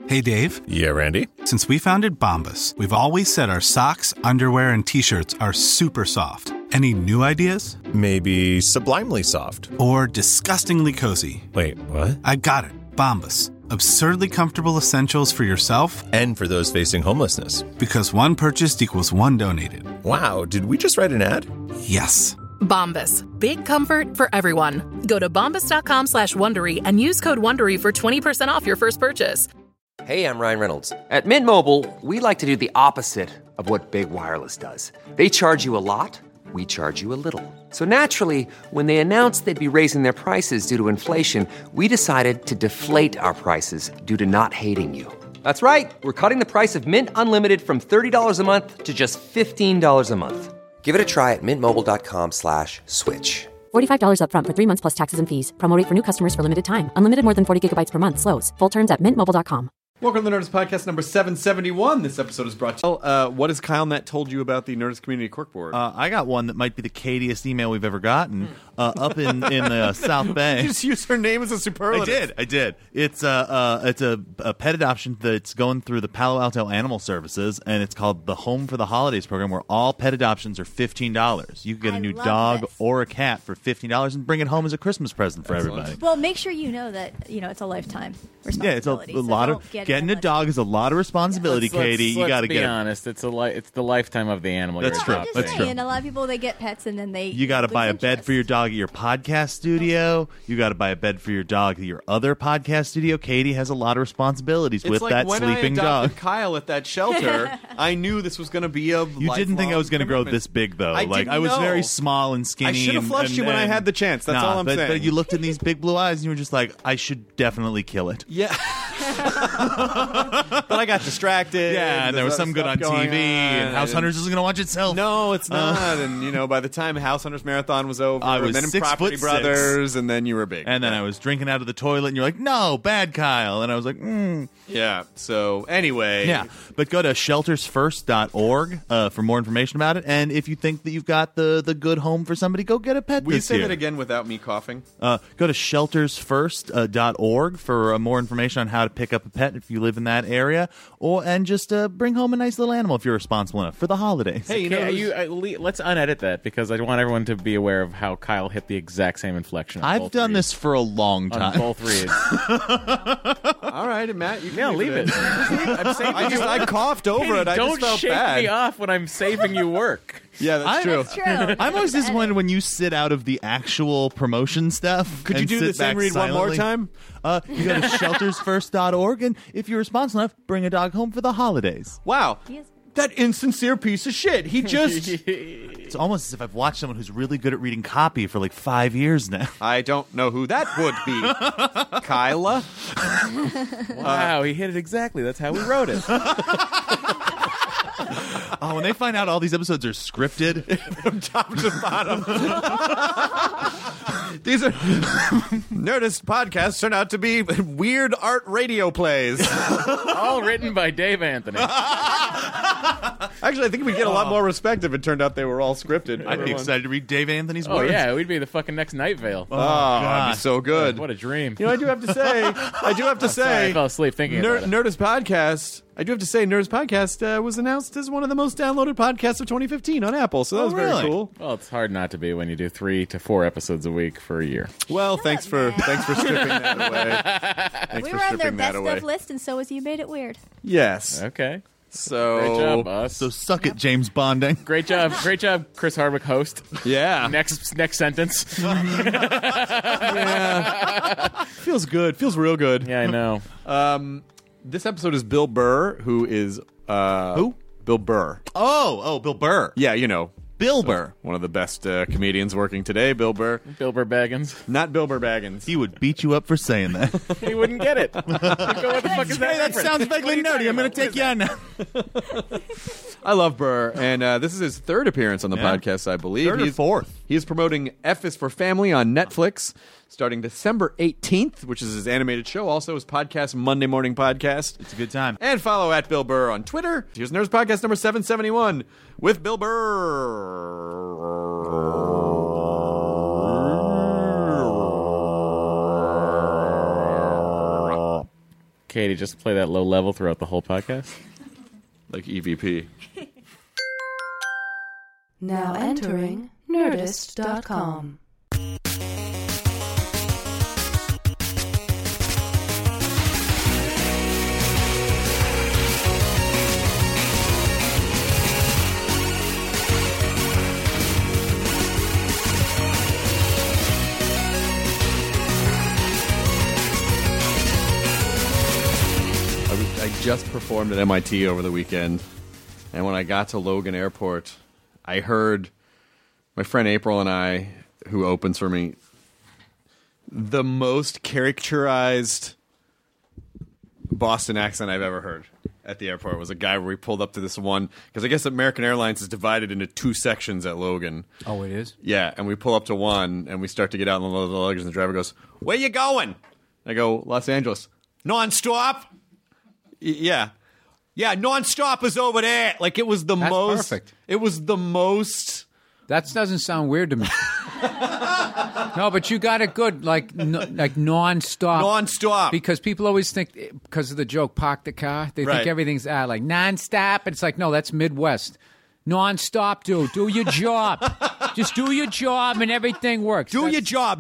Hey, Dave. Yeah, Randy? Since we founded Bombas, we've always said our socks, underwear, and T-shirts are super soft. Any new ideas? Maybe sublimely soft. Or disgustingly cozy. Wait, what? I got it. Bombas. Absurdly comfortable essentials for yourself and for those facing homelessness. Because one purchased equals one donated. Wow, did we just write an ad? Yes. Bombas. Big comfort for everyone. Go to bombas.com/Wondery and use code WONDERY for 20% off your first purchase. Hey, I'm Ryan Reynolds. At Mint Mobile, we like to do the opposite of what Big Wireless does. They charge you a lot, we charge you a little. So naturally, when they announced they'd be raising their prices due to inflation, we decided to deflate our prices due to not hating you. That's right. We're cutting the price of Mint Unlimited from $30 a month to just $15 a month. Give it a try at mintmobile.com/switch. $45 up front for 3 months plus taxes and fees. Promo rate for new customers for limited time. Unlimited more than 40 gigabytes per month. Slows full terms at mintmobile.com. Welcome to the Nerdist Podcast number 771. This episode is brought to you. What has Kyle Net told you about the Nerdist Community Corkboard? I got one that might be the cadiest email we've ever gotten. Up in the South Bay. You just used her name as a superlative. I did. It's a pet adoption that's going through the Palo Alto Animal Services, and it's called the Home for the Holidays program, where all pet adoptions are $15. You can get a new dog or a cat for $15 and bring it home as a Christmas present for everybody. Well, make sure you know that it's a lifetime responsibility. Yeah, it's a lot of getting a dog is a lot of responsibility, Katie. You got to get. Let's be honest. It's the lifetime of the animal. That's true. That's true. And a lot of people they get pets and then you got to buy a bed for your dog at your podcast studio. You got to buy a bed for your dog at your other podcast studio. Katie has a lot of responsibilities with that sleeping dog. When I adopted Kyle at that shelter, I knew this was going to be a. You didn't think I was going to grow this big, though. I was very small and skinny. I should have flushed you when I had the chance. That's all I'm saying. But you looked in these big blue eyes and you were just like, I should definitely kill it. Yeah. But I got distracted. Yeah, and there was some good on TV, and House Hunters isn't going to watch itself. No, it's not. And by the time House Hunters Marathon was over, I was and then 6'6", Property Brothers, and then you were big. And then I was drinking out of the toilet, and you're like, no, bad Kyle. And I was like, Yeah, so anyway. Yeah, but go to sheltersfirst.org for more information about it. And if you think that you've got the good home for somebody, go get a pet Will this you say year. that again without me coughing? Go to sheltersfirst.org for more information on how to pick up a pet if you live in that area, and just bring home a nice little animal if you're responsible enough for the holidays. Hey, let's unedit that because I want everyone to be aware of how Kyle hit the exact same inflection. I've done this for a long time. On both reads. All right, Matt, you can leave it. I'm saving I coughed over it. I don't just felt shake bad. me off when I'm saving you work. Yeah, that's true. I'm always disappointed when you sit out of the actual promotion stuff. Could you do the same read silently. one more time? You go to sheltersfirst.org, and if you're responsible enough, bring a dog home for the holidays. Wow. That insincere piece of shit. He just... It's almost as if I've watched someone who's really good at reading copy for like 5 years now. I don't know who that would be. Kyla? Wow, he hit it exactly. That's how we wrote it. Oh, when they find out all these episodes are scripted from top to bottom. These are Nerdist podcasts turn out to be weird art radio plays. All written by Dave Anthony. Actually, I think we'd get a lot more respect if it turned out they were all scripted. I'd be excited to read Dave Anthony's words. Oh, yeah, we'd be the fucking next Night Vale. Oh, that'd be so good. What a dream. I do have to say, Sorry, I fell asleep thinking about it. Nerdist Podcast. I do have to say, Nerdist Podcast was announced as one of the most downloaded podcasts of 2015 on Apple, so that was very cool. Well, it's hard not to be when you do 3 to 4 episodes a week for a year. Well, thanks for stripping that away. We were on their best of list, and so was You Made It Weird. Yes. Okay. So great job, us. So suck it, James Bonding. Great job, Chris Hardwick, host. Yeah. Next sentence. Yeah. Feels good. Feels real good. Yeah, I know. This episode is Bill Burr, who is who? Bill Burr. Oh, Bill Burr. Yeah, Bill Burr. One of the best comedians working today, Bill Burr. Bill Burr Baggins. Not Bill Burr Baggins. He would beat you up for saying that. He wouldn't get it. What the fuck is that? Hey, that sounds vaguely nerdy. I'm going to take you on now. I love Burr, and this is his third appearance on the podcast, I believe. Third or fourth. He is promoting F is for Family on Netflix starting December 18th, which is his animated show. Also his podcast, Monday Morning Podcast. It's a good time. And follow at Bill Burr on Twitter. Here's Nerds Podcast number 771 with Bill Burr. Katie, just play that low level throughout the whole podcast? Like EVP. Now entering Nerdist.com. I just performed at MIT over the weekend, and when I got to Logan Airport, I heard my friend April and I, who opens for me, the most caricaturized Boston accent I've ever heard at the airport. It was a guy where we pulled up to this one, because I guess American Airlines is divided into 2 sections at Logan. Oh, it is? Yeah, and we pull up to one, and we start to get out in the luggage, and the driver goes, "Where you going?" I go, "Los Angeles." "Non-stop?" Yeah, non-stop is over there. Like, it was the That's most. Perfect. It was the most. That doesn't sound weird to me. No, but you got it good, like non-stop. Non-stop. Because people always think, because of the joke, park the car, they think everything's like non-stop. It's like, no, that's Midwest. Non-stop, dude. Do your job. Just do your job and everything works. Do your job.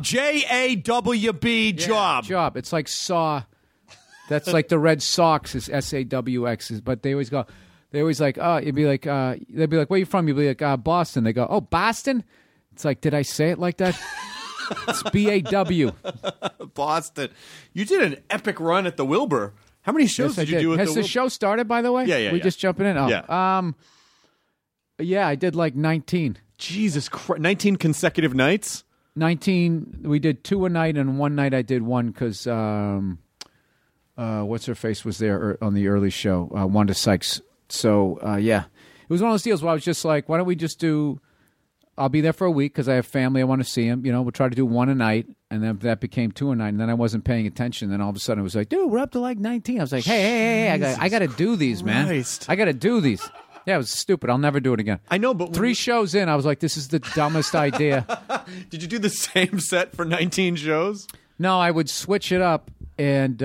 JAWB job. Job. It's like Saw. That's like the Red Sox is SAWX, but they always go. They always like, oh, you'd be like, they'd be like, where you from? You'd be like, Boston. They go, oh, Boston? It's like, did I say it like that? It's BAW. Boston. You did an epic run at the Wilbur. How many shows did you do at the Wilbur? Has the show started, by the way? Yeah. We just jumping in? Oh. Yeah. Yeah, I did like 19. Jesus Christ. 19 consecutive nights? 19. We did 2 a night, and one night I did one because, what's her face was there on the early show, Wanda Sykes. So, yeah. It was one of those deals where I was just like, why don't we just do, I'll be there for a week because I have family. I want to see him. You know, we'll try to do 1 a night. And then that became 2 a night. And then I wasn't paying attention. Then all of a sudden it was like, dude, we're up to like 19. I was like, hey, I got to do these, man. I got to do these. Yeah, it was stupid. I'll never do it again. I know, but 3 shows in, I was like, this is the dumbest idea. Did you do the same set for 19 shows? No, I would switch it up, and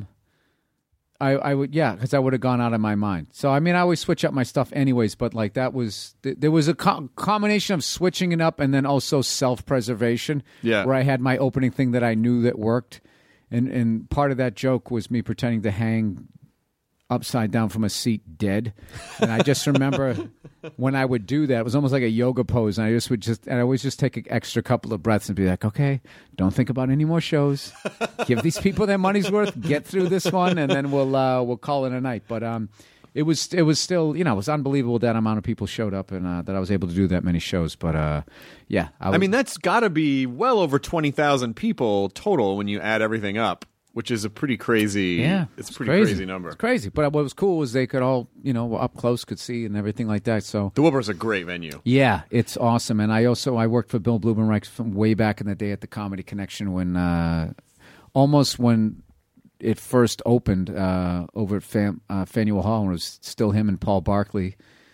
I would, because I would have gone out of my mind. So, I mean, I always switch up my stuff anyways, but like that was, there was a combination of switching it up and then also self-preservation, where I had my opening thing that I knew that worked, and part of that joke was me pretending to hang upside down from a seat dead. And I just remember when I would do that, it was almost like a yoga pose. And I always just take an extra couple of breaths and be like, okay, don't think about any more shows. Give these people their money's worth. Get through this one, and then we'll call it a night. But it was still, it was unbelievable that amount of people showed up, and that I was able to do that many shows. But yeah, I mean, that's got to be well over 20,000 people total when you add everything up. Which is a pretty crazy, it's a pretty crazy number. It's crazy. But what was cool was they could all, up close, could see and everything like that. So the Wilbur's a great venue. Yeah, it's awesome. And I worked for Bill Blumenreich from way back in the day at the Comedy Connection when, almost when it first opened over at Faneuil Hall, when it was still him and Paul Barkley.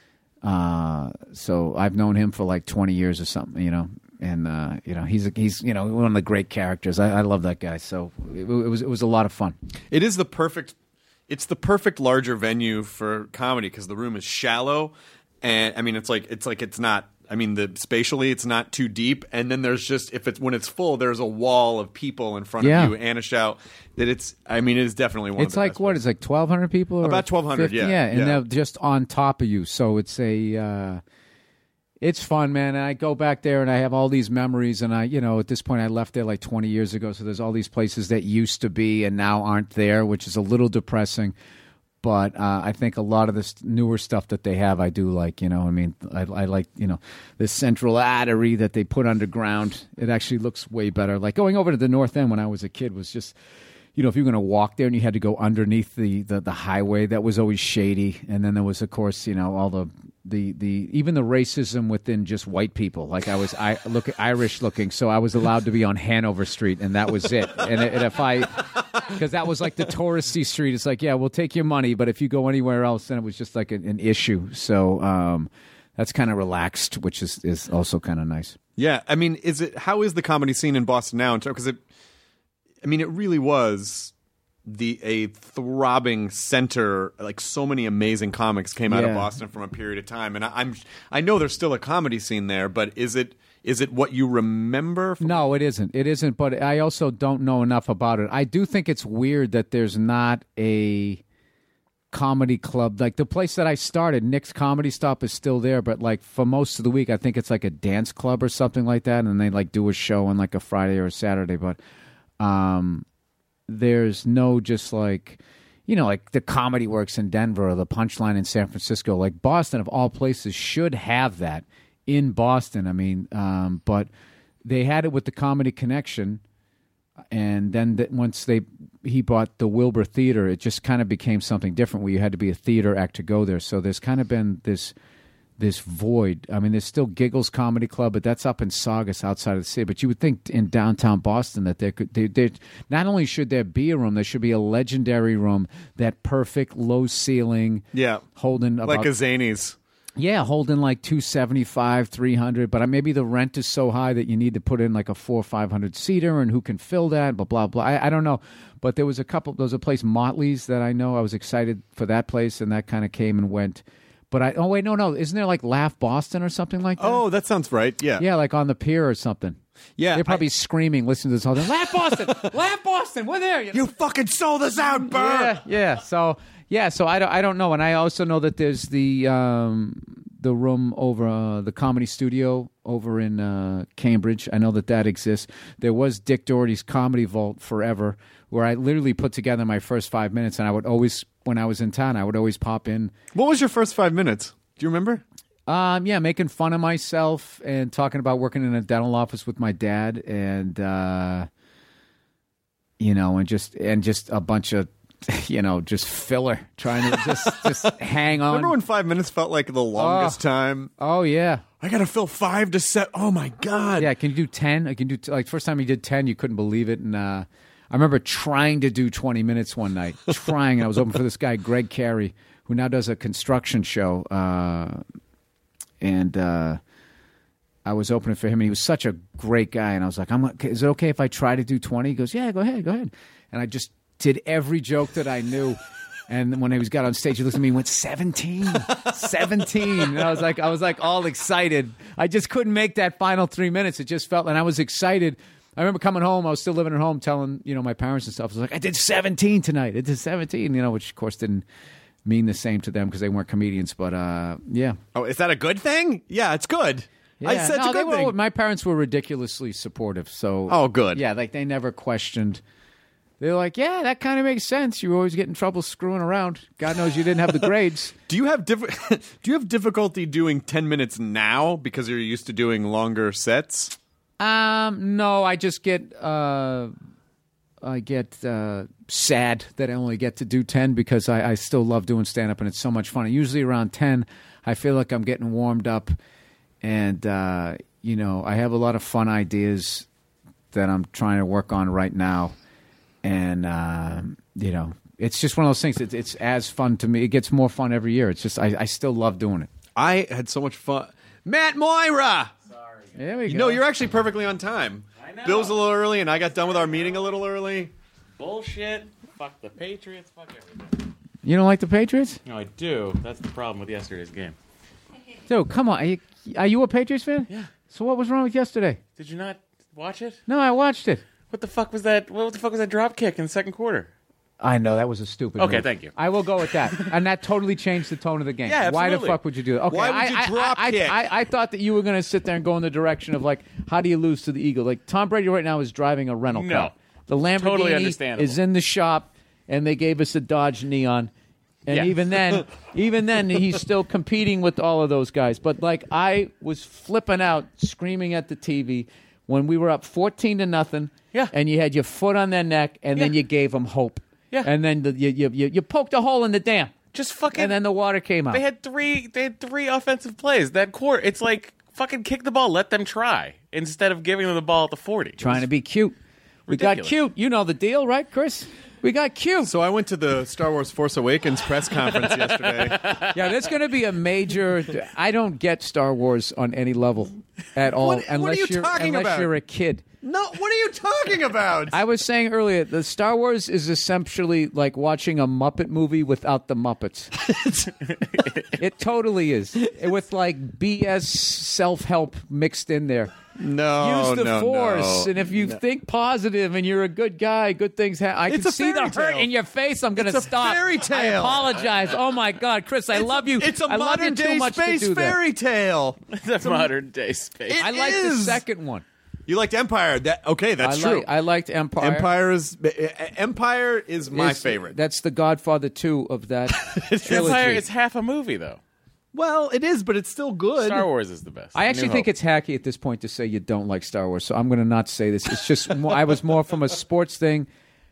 So I've known him for like 20 years or something, And he's one of the great characters. I love that guy. So it was a lot of fun. It is the perfect larger venue for comedy because the room is shallow, and I mean it's not. I mean spatially it's not too deep, and then there's just when it's full, there's a wall of people in front of you and a shout that it is definitely one. It's like what? It's like 1,200 people. About 1,200. Yeah, and they're just on top of you. So it's it's fun, man. And I go back there and I have all these memories. And at this point I left there like 20 years ago. So there's all these places that used to be and now aren't there, which is a little depressing. But I think a lot of this newer stuff that they have, I do like, I like, the central artery that they put underground. It actually looks way better. Like going over to the North End when I was a kid was just, if you're going to walk there and you had to go underneath the highway, that was always shady. And then there was, of course, all the even the racism within just white people. Like I was Irish looking, so I was allowed to be on Hanover Street, and that was it. And because that was like the touristy street, it's like, yeah, we'll take your money, but if you go anywhere else, then it was just like an issue. So that's kind of relaxed, which is also kind of nice. Yeah, I mean, how is the comedy scene in Boston now? Because it really was a throbbing center. Like so many amazing comics came out of Yeah. Boston from a period of time, and I know there's still a comedy scene there, but is it what you remember? No, it isn't. It isn't. But I also don't know enough about it. I do think it's weird that there's not a comedy club. Like the place that I started, Nick's Comedy Stop, is still there, but like for most of the week, I think it's like a dance club or something like that, and they like do a show on like a Friday or a Saturday. But there's no just like, like the Comedy Works in Denver or the Punchline in San Francisco. Like Boston, of all places, should have that in Boston. I mean, but they had it with the Comedy Connection. And then once he bought the Wilbur Theater, it just kind of became something different where you had to be a theater act to go there. So there's kind of been this void. I mean, there's still Giggles Comedy Club, but that's up in Saugus outside of the city. But you would think in downtown Boston that there not only should there be a room, there should be a legendary room, that perfect low ceiling, holding about, like a Zanies. Yeah, holding like 275, 300, but maybe the rent is so high that you need to put in like a 400 or 500 seater, and who can fill that? Blah blah blah. I don't know, but there was a place, Motley's, that I know. I was excited for that place, and that kind of came and went. But no, isn't there like Laugh Boston or something like that? Oh, that sounds right. Yeah, yeah, like on the pier or something. Yeah, they're probably screaming, listening to this whole thing. Laugh Boston, Laugh Boston, we're there. You fucking sold us out, Burr. Yeah. So I don't know, and I also know that there's the room over the Comedy Studio over in Cambridge. I know that exists. There was Dick Doherty's Comedy Vault forever, where I literally put together my first 5 minutes, and I would always, when I was in town, I would always pop in. What was your first 5 minutes? Do you remember? Yeah, making fun of myself and talking about working in a dental office with my dad, and and just a bunch of just filler, trying to just hang on. Remember when 5 minutes felt like the longest time? Oh, yeah. I got to fill 5 to 7. Oh, my God. Yeah, can you do 10? I can do, first time you did 10, you couldn't believe it. And I remember trying to do 20 minutes one night. And I was open for this guy, Greg Carey, who now does a construction show. And I was opening for him, and he was such a great guy. And I was like, is it okay if I try to do 20? He goes, yeah, go ahead. And I just did every joke that I knew, and when he got on stage, he looked at me and went, 17. And I was like all excited. I just couldn't make that final 3 minutes. It just felt, and I was excited. I remember coming home. I was still living at home, telling my parents and stuff. I was like, I did 17 tonight. I did 17. Which of course didn't mean the same to them because they weren't comedians. But yeah. Oh, is that a good thing? Yeah, it's good. Yeah. I said it's a good thing. My parents were ridiculously supportive. So oh, good. Yeah, like they never questioned. They're like, yeah, that kind of makes sense. You always get in trouble screwing around. God knows you didn't have the grades. Do you have difficulty doing 10 minutes now because you're used to doing longer sets? No, I just get sad that I only get to do 10 because I still love doing stand-up, and it's so much fun. And usually around 10, I feel like I'm getting warmed up, and I have a lot of fun ideas that I'm trying to work on right now. And, it's just one of those things. It's as fun to me. It gets more fun every year. It's just I still love doing it. I had so much fun. Matt Moira! Sorry. There we go. No, you're actually perfectly on time. I know. Bill's a little early, and I got done with our meeting a little early. Bullshit. Fuck the Patriots. Fuck everything. You don't like the Patriots? No, I do. That's the problem with yesterday's game. Dude, come on. Are you a Patriots fan? Yeah. So what was wrong with yesterday? Did you not watch it? No, I watched it. What the fuck was that? What the fuck was that drop kick in the second quarter? I know, that was a stupid Okay, move. thank you. I will go with that. And that totally changed the tone of the game. Yeah, Why absolutely. the fuck would you do that? Okay, Why would you drop kick? I thought that you were going to sit there and go in the direction of, like, how do you lose to the Eagles? Like, Tom Brady right now is driving a rental car. The Lamborghini Totally understandable. is in the shop, and they gave us a Dodge Neon. And Yeah. even then, he's still competing with all of those guys. But, like, I was flipping out, screaming at the TV when we were up 14-0, Yeah. and you had your foot on their neck, and then you gave them hope. Yeah. And then you poked a hole in the dam. Just fucking. And then the water came out. They had three offensive plays that quarter. It's like fucking kick the ball, let them try instead of giving them the ball at the 40. Trying to be cute. We got ridiculous. cute. You know the deal, right, Chris? We got cute. So I went to the Star Wars Force Awakens press conference yesterday. Yeah, there's going to be a major. I don't get Star Wars on any level at all, What are you talking about? unless you're a kid. No, what are you talking about? I was saying earlier, the Star Wars is essentially like watching a Muppet movie without the Muppets. It totally is. With like BS self-help mixed in there. No, Use the Force, and if you think positive and you're a good guy, good things happen. I can see the hurt in your face. I'm going to stop. It's a fairy tale. I apologize. Oh my God, Chris, I love you. It's a I love you too modern-day much space to do fairy tale. It's a modern-day space. I like the second one. You liked Empire. That's true. I liked Empire. Empire is my favorite. That's the Godfather 2 of that trilogy. Empire is half a movie, though. Well, it is, but it's still good. Star Wars is the best. I actually think it's hacky at this point to say you don't like Star Wars, so I'm going to not say this. It's just I was more from a sports thing.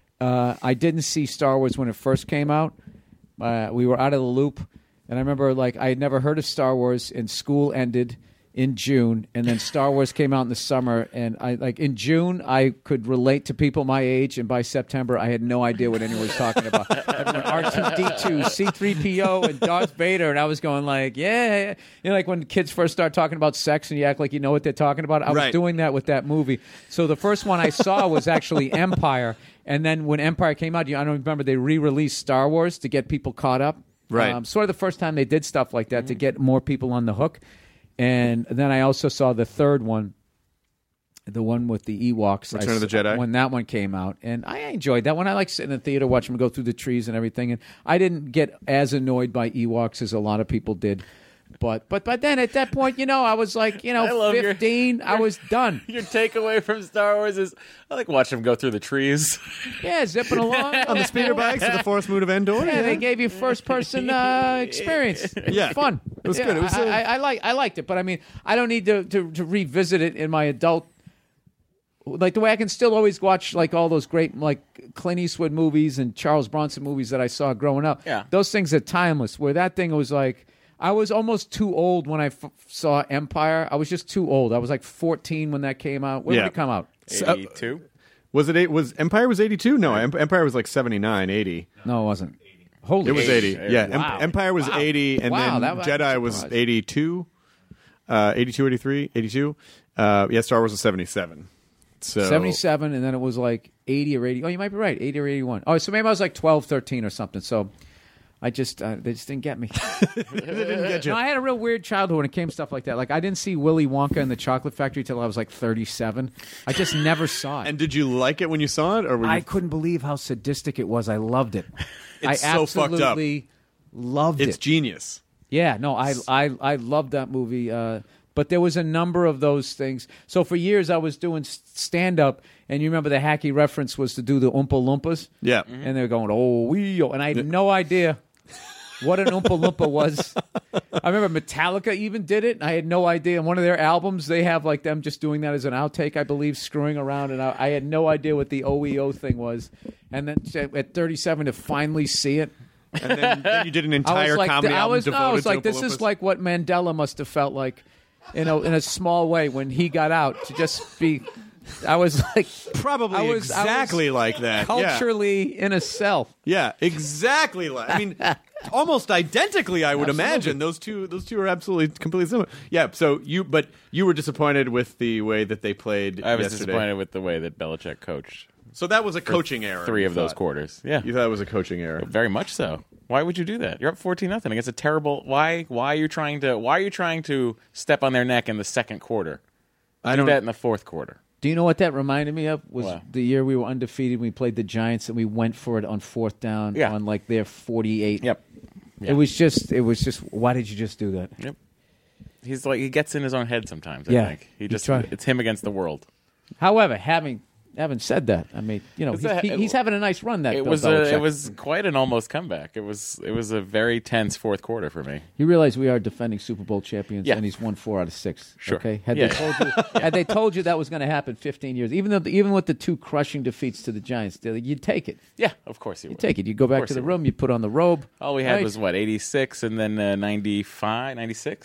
I didn't see Star Wars when it first came out. We were out of the loop, and I remember I had never heard of Star Wars, and school ended in June, and then Star Wars came out in the summer, and in June I could relate to people my age, and by September I had no idea what anyone was talking about. Everyone, R2-D2, C-3PO, and Darth Vader, and I was going yeah. Like when kids first start talking about sex and you act like you know what they're talking about. I was doing that with that movie. So the first one I saw was actually Empire, and then when Empire came out, I don't remember, they re-released Star Wars to get people caught up. Right. Sort of the first time they did stuff like that to get more people on the hook. And then I also saw the third one, the one with the Ewoks. Return of the Jedi. When that one came out. And I enjoyed that one. I like sitting in the theater, watching them go through the trees and everything. And I didn't get as annoyed by Ewoks as a lot of people did. But then at that point, I was like, 15. I was done. Your takeaway from Star Wars is I like watching them go through the trees. Yeah, zipping along on the speeder bikes to the Forest Moon of Endor. Yeah, they gave you first-person experience. It was fun. It was good. It was I liked it, but I mean, I don't need to revisit it in my adult. Like the way I can still always watch all those great Clint Eastwood movies and Charles Bronson movies that I saw growing up. Yeah. Those things are timeless. Where that thing was I was almost too old when I saw Empire. I was just too old. I was 14 when that came out. When did it come out? 82? Was Empire was 82? No, Empire was 79, 80. No, it wasn't. Holy It was 80. Yeah, Wow. Empire was 80, and then Jedi was surprised. 82. 82, 83, 82. Star Wars was 77. So 77, and then it was 80 or 80. Oh, you might be right, 80 or 81. Oh, so maybe I was 12, 13 or something. So they just didn't get me. They didn't get you. No, I had a real weird childhood when it came to stuff like that. I didn't see Willy Wonka and the Chocolate Factory till I was 37. I just never saw it. And did you like it when you saw it, or were you... I couldn't believe how sadistic it was. I loved it. It's I so fucked up. absolutely loved it. It's genius. Yeah, no, I loved that movie. But there was a number of those things. So for years I was doing stand-up, and you remember the hacky reference was to do the Oompa Loompas? Yeah. And they're going, oh, wee, and I had no idea what an Oompa Loompa was. I remember Metallica even did it, and I had no idea. In one of their albums, they have them just doing that as an outtake, I believe, screwing around, and I had no idea what the OEO thing was. And then at 37 to finally see it. And then you did an entire comedy album devoted I was to like, Oompa this Loompas? is like what Mandela must have felt like, in a small way when he got out, to just be. I was probably exactly like that. Culturally in a cell. Yeah, exactly like. I mean, almost identically. I would imagine those two are absolutely completely similar. Yeah. So you were disappointed with the way that they played. I was yesterday. disappointed with the way that Belichick coached. So that was a coaching error. 3 of those quarters. Yeah, you thought it was a coaching error. Very much so. Why would you do that? You're up 14-0 against a terrible. Why are you trying to step on their neck in the second quarter? Do that in the fourth quarter. Do you know what that reminded me of? Was What? the year we were undefeated. We played the Giants and we went for it on fourth down on their 48. Yep. It was just. Why did you just do that? Yep. He gets in his own head sometimes. I think it's him against the world. However, having said that, I mean, he's having a nice run. It was quite an almost comeback. It was a very tense fourth quarter for me. You realize we are defending Super Bowl champions, Yeah. and he's won 4 out of 6. Sure. Okay. Had they told you that was going to happen 15 years, even with the 2 crushing defeats to the Giants, you'd take it. Yeah, of course you would. Take it. You go back to the room. You put on the robe. All we had right? was 86, and then 95,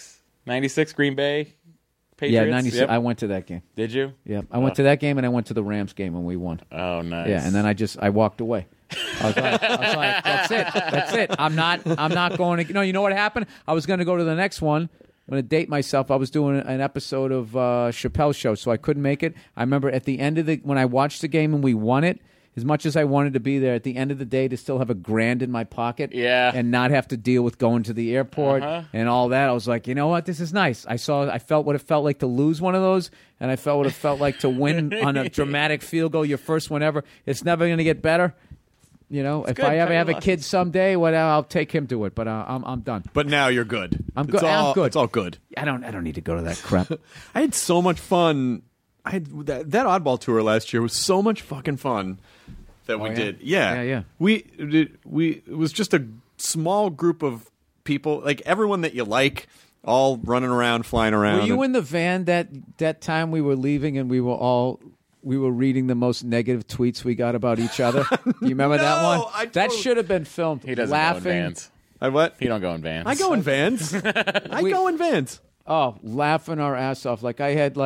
96 Green Bay. Patriots. Yeah, 96. Yep. I went to that game. Did you? Yeah, I went to that game, and I went to the Rams game when we won. Oh, nice. Yeah, and then I walked away. I was like, that's it. I'm not going to. You know what happened? I was going to go to the next one, going to date myself. I was doing an episode of Chappelle's Show, so I couldn't make it. I remember at the end of when I watched the game and we won it, as much as I wanted to be there, at the end of the day to still have $1,000 in my pocket and not have to deal with going to the airport and all that, I was like, you know what, this is nice. I felt what it felt like to lose one of those, and I felt what it felt like to win on a dramatic field goal, your first one ever. It's never going to get better. You know, if I ever have a kid someday, I'll take him to it. But I'm done. But now you're good. I'm good. I'm good. It's all good. I don't need to go to that crap. I had so much fun. I had that Oddball tour last year was so much fucking fun that we did. Yeah. It was just a small group of people, like everyone that you like, all running around, flying around. Were you in the van that time we were leaving and we were reading the most negative tweets we got about each other? Do you remember that one? That should have been filmed. He doesn't laughing. go in vans. What? He don't go in vans. I go in vans. I go in vans. Oh, laughing our ass off. Like I had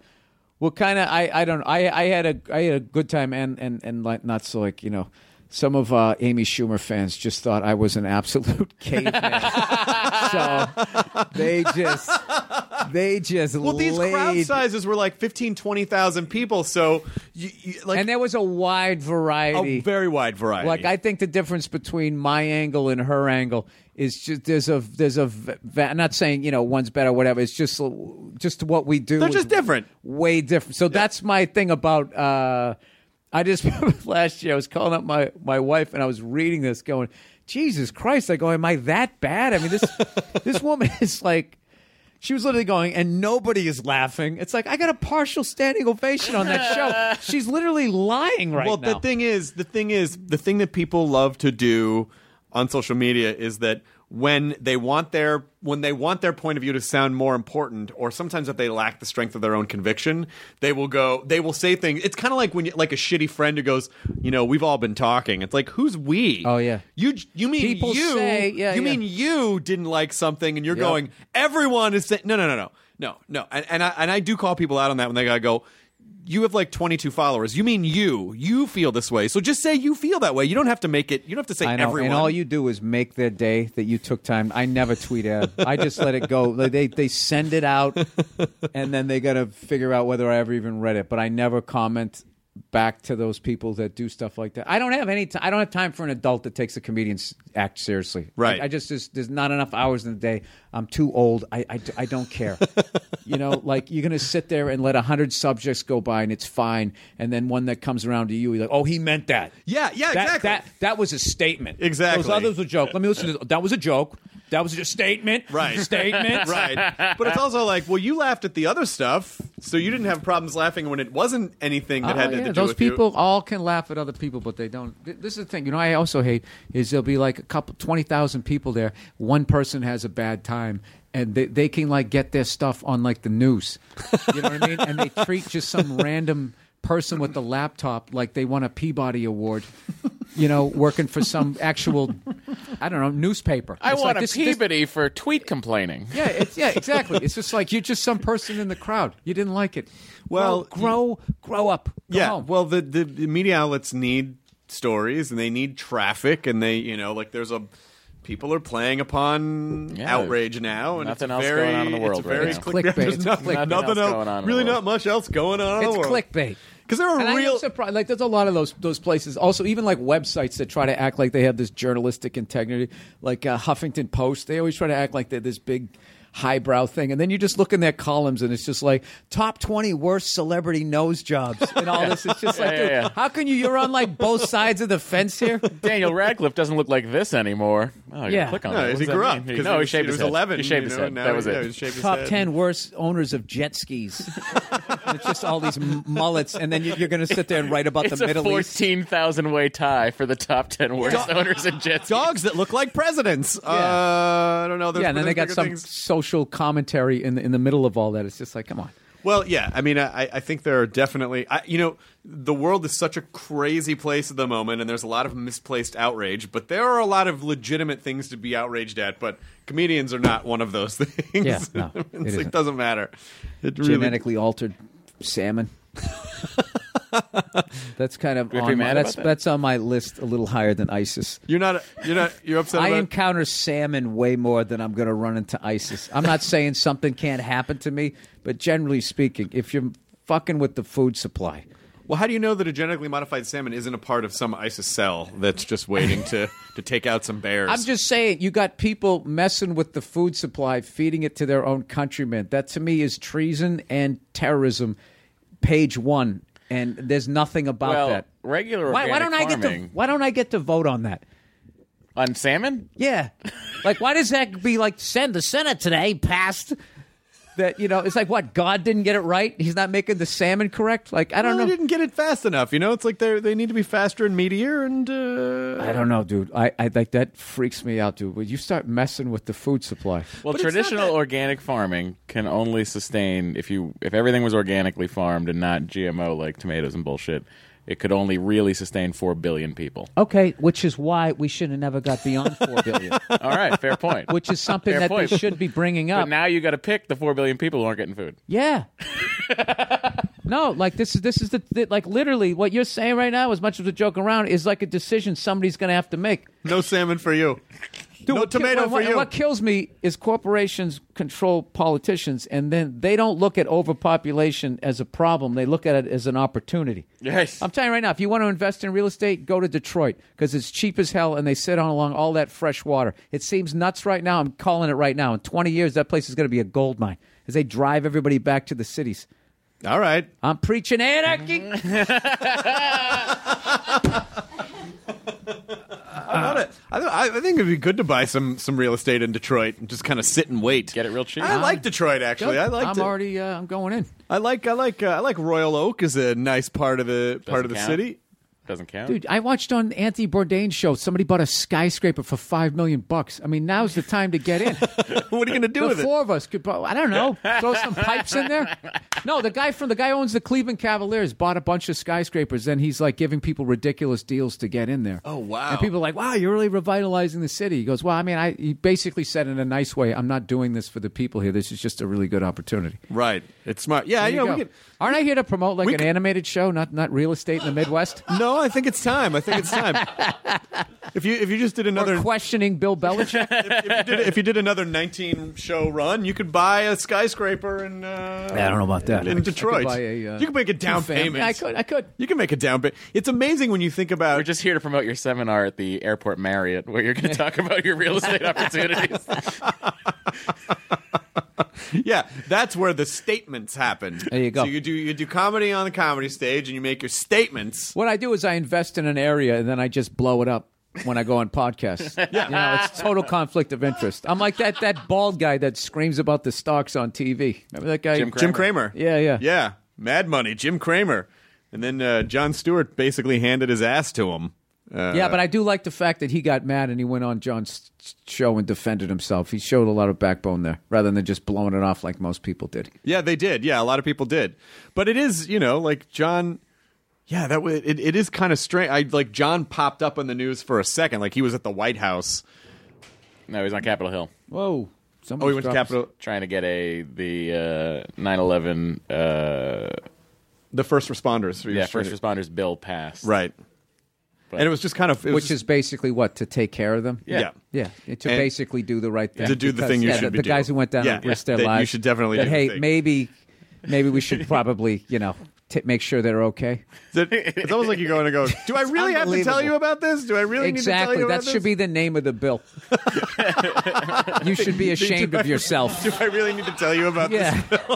I had a good time and like not so like, you know, some of Amy Schumer fans just thought I was an absolute caveman. So they just well, these crowd sizes were like 15, 20,000 people. So and there was a wide variety, a very wide variety. Like I think the difference between my angle and her angle is just I'm not saying, you know, one's better or whatever. It's just what we do. They're just different, way different. So that's my thing about. I just remember last year I was calling up my wife and I was reading this going, Jesus Christ. I go, am I that bad? I mean, this woman is like, she was literally going, and nobody is laughing. It's like, I got a partial standing ovation on that show. She's literally lying right now. Well, the thing that people love to do on social media is that when they want their point of view to sound more important, or sometimes if they lack the strength of their own conviction, they will say things. It's kind of like when like a shitty friend who goes, you know, we've all been talking. It's like, who's we? Oh yeah, you mean people you? Say, yeah, you mean you didn't like something, and you're going, everyone is saying no. And I do call people out on that when they gotta go, you have like 22 followers. You mean you feel this way. So just say you feel that way. You don't have to make it. You don't have to say everyone. And all you do is make their day that you took time. I never tweet at them. I just let it go. They send it out, and then they got to figure out whether I ever even read it. But I never comment back to those people that do stuff like that. I don't have any I don't have time for an adult that takes a comedian's act seriously. Right. I just there's not enough hours in the day. I'm too old. I don't care. You know, like you're going to sit there and let 100 subjects go by and it's fine. And then one that comes around to you, you're like, oh, he meant that. Yeah, exactly. That was a statement. Exactly. Those others were a joke. Let me listen to that was a joke. That was just a statement. Right. Statement. Right. But it's also like, well, you laughed at the other stuff, so you didn't have problems laughing when it wasn't anything that had to do with those people all can laugh at other people, but they don't. This is the thing. You know, I also hate is there'll be like 20,000 people there. One person has a bad time, and they can like get their stuff on like the news. You know what I mean? And they treat just some random person with the laptop like they won a Peabody Award. You know, working for some actual, I don't know, newspaper. I want a Peabody for tweet complaining. Yeah, exactly. It's just like you're just some person in the crowd. You didn't like it. Well, grow up. Go home. Well, the media outlets need stories and they need traffic, and they, you know, like people are playing upon outrage now, and nothing else going on in the world right now. It's clickbait. There's nothing else going on. Really, not much else going on in the world. It's clickbait. Because there are real. I'm surprised. Like, there's a lot of those places. Also, even like websites that try to act like they have this journalistic integrity, like Huffington Post. They always try to act like they're this big highbrow thing, and then you just look in their columns and it's just like top 20 worst celebrity nose jobs and all this. It's just like, dude, how can you're on like both sides of the fence here? Daniel Radcliffe doesn't look like this anymore. Oh, yeah, click on no, he grew up. No, he shaved his head. 11. He shaved his head. That was it. Top 10 worst owners of jet skis. It's just all these mullets, and then you're going to sit there and write about the Middle East. It's a 14,000 way tie for the top 10 worst owners of jet skis. Dogs that look like presidents. I don't know. And then they got some social commentary in the middle of all that. It's just like, come on. Well, yeah. I mean, I think there are definitely you know, the world is such a crazy place at the moment, and there's a lot of misplaced outrage, but there are a lot of legitimate things to be outraged at, but comedians are not one of those things. Yeah, no, it doesn't matter. It Genetically altered salmon. That's kind of Do we have to be mad about that? that's on my list a little higher than ISIS. You're upset I about encounter salmon way more than I'm going to run into ISIS. I'm not saying something can't happen to me, but generally speaking, if you're fucking with the food supply. Well, how do you know that a genetically modified salmon isn't a part of some ISIS cell that's just waiting to take out some bears? I'm just saying, you got people messing with the food supply, feeding it to their own countrymen. That to me is treason and terrorism, page 1. And there's nothing about that. Regular organic farming. Why don't I get to vote on that? On salmon? Yeah. Like, why does that be like, the Senate today passed that, it's like, what, God didn't get it right? He's not making the salmon correct? Like, I don't know. They didn't get it fast enough. It's like they need to be faster and meatier. And I don't know, dude. I like that freaks me out, dude. When you start messing with the food supply. Well, traditional organic farming can only sustain if everything was organically farmed and not GMO like tomatoes and bullshit. It could only really sustain 4 billion people. Okay, which is why we should have never got beyond 4 billion. All right, fair point. Which is something they should be bringing up. But now you got to pick the 4 billion people who aren't getting food. Yeah. No, like this is the like literally what you're saying right now, as much as we're joking around, is like a decision somebody's going to have to make. No salmon for you. Dude, no tomato for you. What kills me is corporations control politicians, and then they don't look at overpopulation as a problem. They look at it as an opportunity. Yes. I'm telling you right now, if you want to invest in real estate, go to Detroit because it's cheap as hell, and they sit on along all that fresh water. It seems nuts right now. I'm calling it right now. In 20 years, that place is going to be a gold mine as they drive everybody back to the cities. All right. I'm preaching anarchy. I think it'd be good to buy some real estate in Detroit and just kind of sit and wait. Get it real cheap. I like Detroit, actually. I'm going in. I like Royal Oak is a nice part of the city. Doesn't count. Dude, I watched on Anthony Bourdain's show, somebody bought a skyscraper for $5 million. I mean, now's the time to get in. What are you going to do with it? The four of us could, I don't know, throw some pipes in there. No, the guy who owns the Cleveland Cavaliers bought a bunch of skyscrapers, and he's like giving people ridiculous deals to get in there. Oh, wow. And people are like, wow, you're really revitalizing the city. He goes, well, I mean, he basically said in a nice way, I'm not doing this for the people here. This is just a really good opportunity. Right. It's smart. Yeah, aren't I here to promote an animated show, not real estate in the Midwest? No, I think it's time. If you just did another questioning Bill Belichick, if you did another 19 show run, you could buy a skyscraper in I don't know about that. In Detroit. You could make a down payment. Yeah, I could. You can make a down payment. It's amazing when you think about. We're just here to promote your seminar at the Airport Marriott, where you're going to talk about your real estate opportunities. Yeah, that's where the statements happen. There you go. So you do comedy on the comedy stage, and you make your statements. What I do is I invest in an area, and then I just blow it up when I go on podcasts. Yeah. It's total conflict of interest. I'm like that bald guy that screams about the stocks on TV. Remember that guy? Jim Cramer. Yeah. Mad Money, Jim Cramer. And then Jon Stewart basically handed his ass to him. Yeah, but I do like the fact that he got mad and he went on John's show and defended himself. He showed a lot of backbone there, rather than just blowing it off like most people did. Yeah, they did. Yeah, a lot of people did. But it is, like John. Yeah, it is kind of strange. John popped up in the news for a second, like he was at the White House. No, he's on Capitol Hill. Whoa. He went to Capitol, trying to get the 9/11. The first responders. First responders bill passed. Right. And it was just kind of... Which is basically what? To take care of them? Yeah. To basically do the right thing. To do the thing you should be doing. The guys who went down and risked their lives. You should definitely do the thing. Maybe we should probably, make sure they're okay. It's almost like you're going to go, do I really have to tell you about this? Do I really need to tell you about this? That should be the name of the bill. You should be ashamed of yourself. Do I really need to tell you about this bill?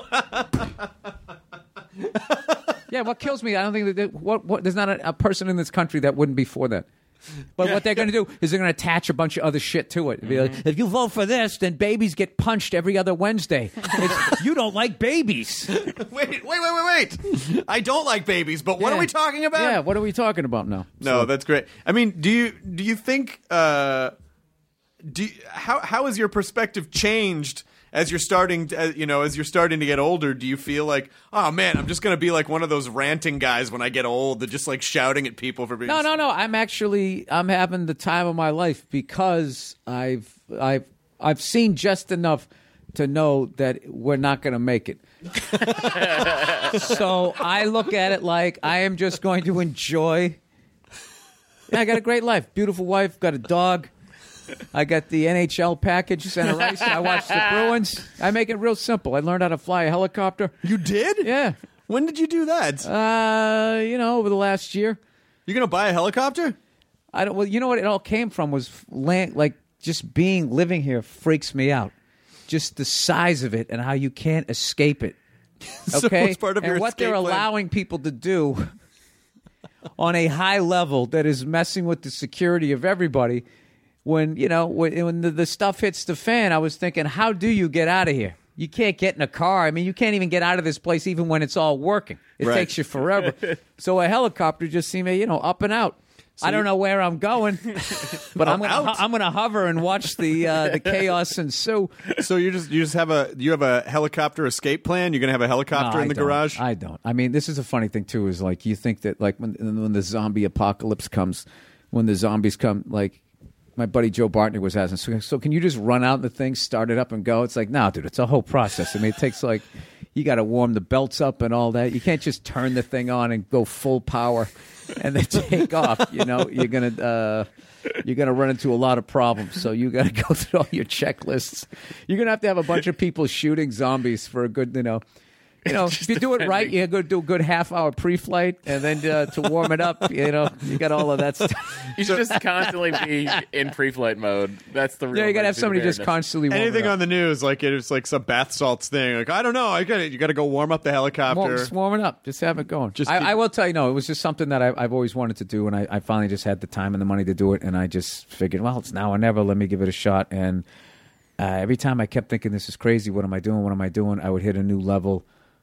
Yeah, what kills me, I don't think that there's not a person in this country that wouldn't be for that. But what they're going to do is they're going to attach a bunch of other shit to it. Be like, if you vote for this, then babies get punched every other Wednesday. You don't like babies. Wait. I don't like babies, but what are we talking about? Yeah, what are we talking about now? No, that's great. I mean, do you think how has your perspective changed as you're starting to get older? Do you feel like, oh man, I'm just going to be like one of those ranting guys when I get old that just like shouting at people for being... No. I'm having the time of my life because I've seen just enough to know that we're not going to make it. So I look at it like I am just going to enjoy. Yeah, I got a great life. Beautiful wife, got a dog. I got the NHL package, center ice. I watch the Bruins. I make it real simple. I learned how to fly a helicopter. You did? Yeah. When did you do that? Over the last year. You're going to buy a helicopter? I don't. Well, you know what it all came from was just living here freaks me out. Just the size of it and how you can't escape it. Okay, so it's part of your and what they're escape plan? allowing people to do on a high level that is messing with the security of everybody. When the stuff hits the fan, I was thinking, how do you get out of here? You can't get in a car. I mean, you can't even get out of this place even when it's all working. It takes you forever. So a helicopter just seemed, up and out. So I don't know where I'm going, but I'm gonna hover and watch the chaos ensue. So you have a helicopter escape plan? You're gonna have a helicopter in the garage? I don't. I mean, this is a funny thing too. Is like you think that like when the zombie apocalypse comes, when the zombies come, like my buddy Joe Bartnick was asking, so can you just run out the thing, start it up, and go? It's like, no, dude, it's a whole process. I mean, it takes like you got to warm the belts up and all that. You can't just turn the thing on and go full power and then take off. You're gonna run into a lot of problems. So you got to go through all your checklists. You're gonna have to have a bunch of people shooting zombies for a good, if you do it right, you got to do a good half-hour pre-flight, and then to warm it up, you got all of that stuff. You should just constantly be in pre-flight mode. That's the real. Yeah, you got to have somebody just constantly warm anything it up. on the news, like it's like some bath salts thing. Like I don't know, you got to go warm up the helicopter. Just warm it up, just have it going. I will tell you, it was just something that I've always wanted to do, and I finally just had the time and the money to do it, and I just figured, well, it's now or never. Let me give it a shot. And every time I kept thinking, this is crazy. What am I doing? What am I doing? I would hit a new level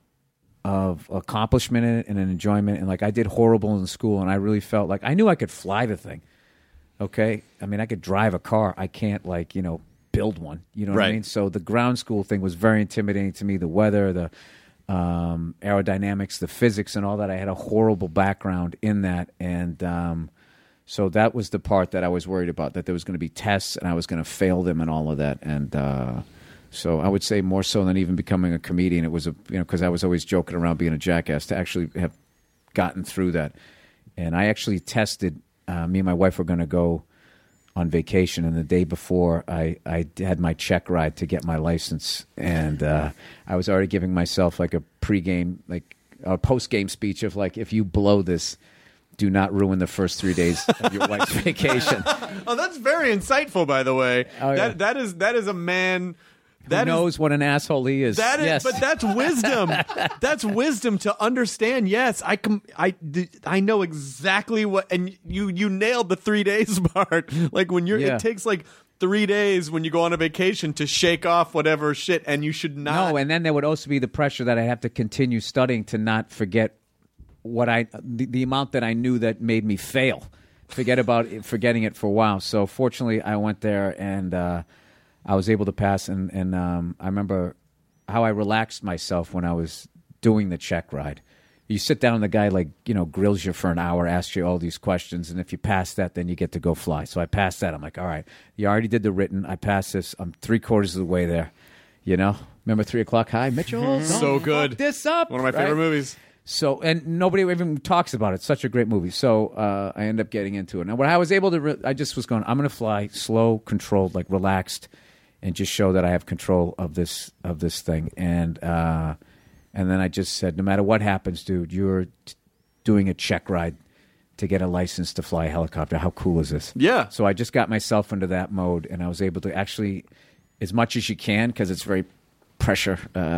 of accomplishment in it and an enjoyment. And like I did horrible in school, and I really felt like I knew I could fly the thing. Okay, I mean I could drive a car. I can't build one. You know what I mean? So the ground school thing was very intimidating to me. The weather, the aerodynamics, the physics, and all that. I had a horrible background in that, and so that was the part that I was worried about. That there was going to be tests, and I was going to fail them, and all of that, and. So I would say more so than even becoming a comedian, it was because I was always joking around being a jackass, to actually have gotten through that. And I actually tested. Me and my wife were going to go on vacation, and the day before, I had my check ride to get my license, and I was already giving myself like a pregame, like a postgame speech of like, if you blow this, do not ruin the first 3 days of your wife's vacation. Oh, that's very insightful, by the way. Oh, yeah. That is a man. Who knows what an asshole he is. Yes. But that's wisdom. That's wisdom to understand. Yes, I know exactly what, and you nailed the 3 days part. Like when it takes like 3 days when you go on a vacation to shake off whatever shit, and you should not. No, and then there would also be the pressure that I have to continue studying to not forget the amount that I knew that made me fail. Forget about forgetting it for a while. So fortunately, I went there and. I was able to pass, and I remember how I relaxed myself when I was doing the check ride. You sit down, and the guy grills you for an hour, asks you all these questions, and if you pass that, then you get to go fly. So I passed that. I'm like, all right, you already did the written. I passed this. I'm 3/4 of the way there. Remember 3 o'clock? Hi, Mitchell. So good. Fuck this up. One of my favorite movies. So, and nobody even talks about it. It's such a great movie. So I end up getting into it. Now, what I was able to, I just was going, I'm going to fly slow, controlled, like relaxed, and just show that I have control of this thing. And then I just said, no matter what happens, dude, you're doing a check ride to get a license to fly a helicopter. How cool is this? Yeah. So I just got myself into that mode, and I was able to actually, as much as you can, because it's very pressure,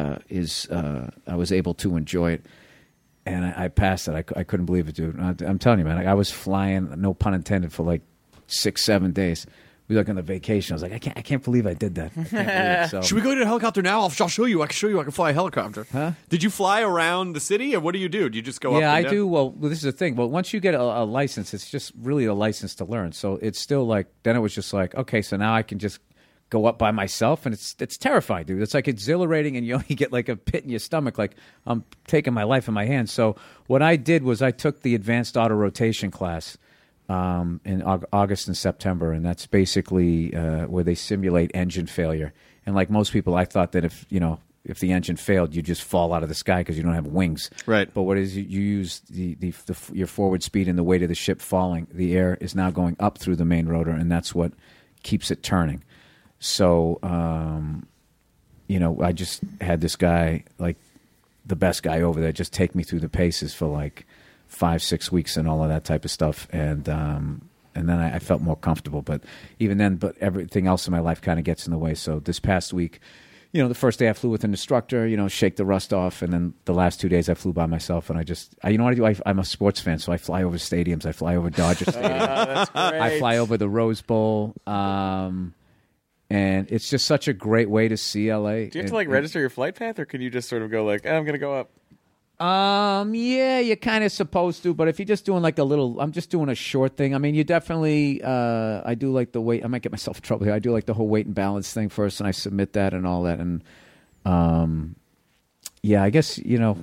I was able to enjoy it. And I passed it. I couldn't believe it, dude. I'm telling you, man. I was flying, no pun intended, for like 6-7 days. We were on the vacation. I was like, I can't believe I did that. I can't believe it. So. Should we go to a helicopter now? I'll show you. I can show you. I can fly a helicopter. Huh? Did you fly around the city, or what do? Do you just go up? Yeah, and I down? do. Well, this is the thing. Well, once you get a license, it's just really a license to learn. So it's still like, then it was just like, okay, so now I can just go up by myself, and it's terrifying, dude. It's like exhilarating, and you only get like a pit in your stomach, like I'm taking my life in my hands. So what I did was I took the advanced auto rotation class in August and September, and that's basically where they simulate engine failure. And like most people, I thought that if the engine failed, you just fall out of the sky because you don't have wings. Right. But what is you use your forward speed and the weight of the ship falling. The air is now going up through the main rotor, and that's what keeps it turning. So, I just had this guy, like the best guy over there, just take me through the paces for like 5-6 weeks and all of that type of stuff, and then I felt more comfortable. But even then, everything else in my life kind of gets in the way. So this past week, the first day I flew with an instructor, shake the rust off, and then the last 2 days I flew by myself, and you know what I do? I'm a sports fan, so I fly over stadiums. I fly over Dodger Stadium. That's great. I fly over the Rose Bowl, and it's just such a great way to see LA. Do you have to register your flight path, or can you just sort of go like, I'm going to go up? Yeah, you're kind of supposed to, but if you're just doing I'm just doing a short thing. I mean, you definitely, I do like the weight. I might get myself in trouble here. I do like the whole weight and balance thing first, and I submit that and all that. And, yeah, I guess,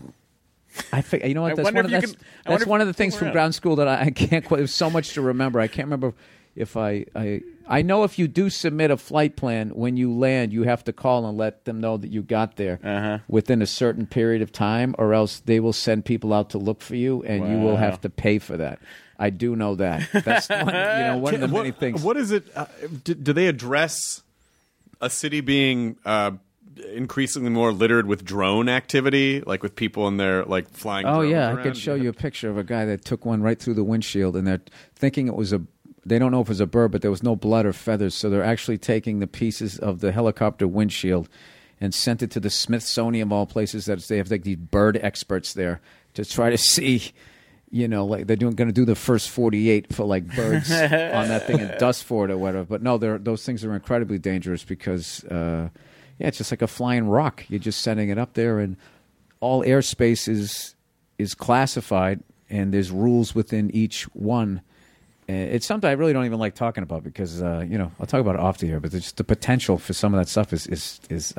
I think, you know what? That's one of the things from ground school that I can't quite, there's so much to remember. I can't remember if I know if you do submit a flight plan, when you land, you have to call and let them know that you got there within a certain period of time, or else they will send people out to look for you, and you will have to pay for that. I do know that. That's one of the many things. What is it? Do they address a city being increasingly more littered with drone activity, like with people in there flying drones around? I could show you a picture of a guy that took one right through the windshield, and they're thinking it was they don't know if it was a bird, but there was no blood or feathers, so they're actually taking the pieces of the helicopter windshield and sent it to the Smithsonian, of all places. They have these bird experts there to try to see, they're going to do the first 48 for birds on that thing and dust for it or whatever. But no, those things are incredibly dangerous because, it's just like a flying rock. You're just setting it up there, and all airspace is classified, and there's rules within each one. It's something I really don't even like talking about because, I'll talk about it off the air, but just the potential for some of that stuff is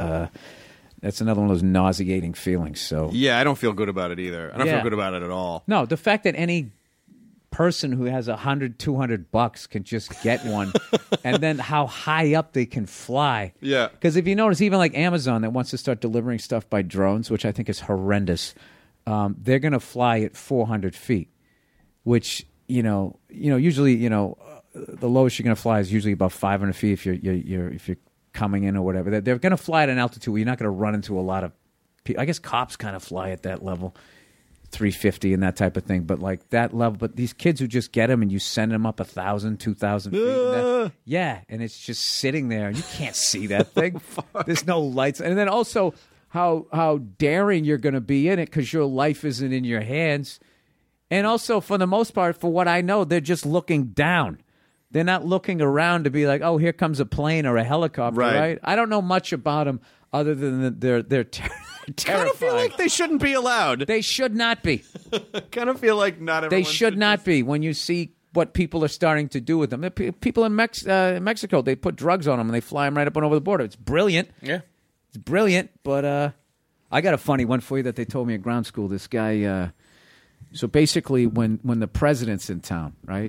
that's another one of those nauseating feelings. So yeah, I don't feel good about it either. I don't feel good about it at all. No, the fact that any person who has $100-$200 can just get one, and then how high up they can fly. Yeah. Because if you notice, even like Amazon that wants to start delivering stuff by drones, which I think is horrendous, they're going to fly at 400 feet, which usually, the lowest you're going to fly is usually about 500 feet if you're coming in or whatever. They're going to fly at an altitude where you're not going to run into a lot of people. I guess cops kind of fly at that level, 350 and that type of thing. But that level, but these kids who just get them and you send them up 1,000, 2,000 feet. And it's just sitting there. You can't see that thing. There's no lights. And then also how daring you're going to be in it because your life isn't in your hands. And also, for the most part, for what I know, they're just looking down. They're not looking around to be like, oh, here comes a plane or a helicopter, right? I don't know much about them other than they're terrified. Kind of feel like they shouldn't be allowed. They should not be. Kind of feel like not everyone They should not be. When you see what people are starting to do with them. People in Mexico, they put drugs on them and they fly them right up and over the border. It's brilliant. Yeah. It's brilliant, but I got a funny one for you that they told me at ground school. This guy... So basically, when the president's in town, right,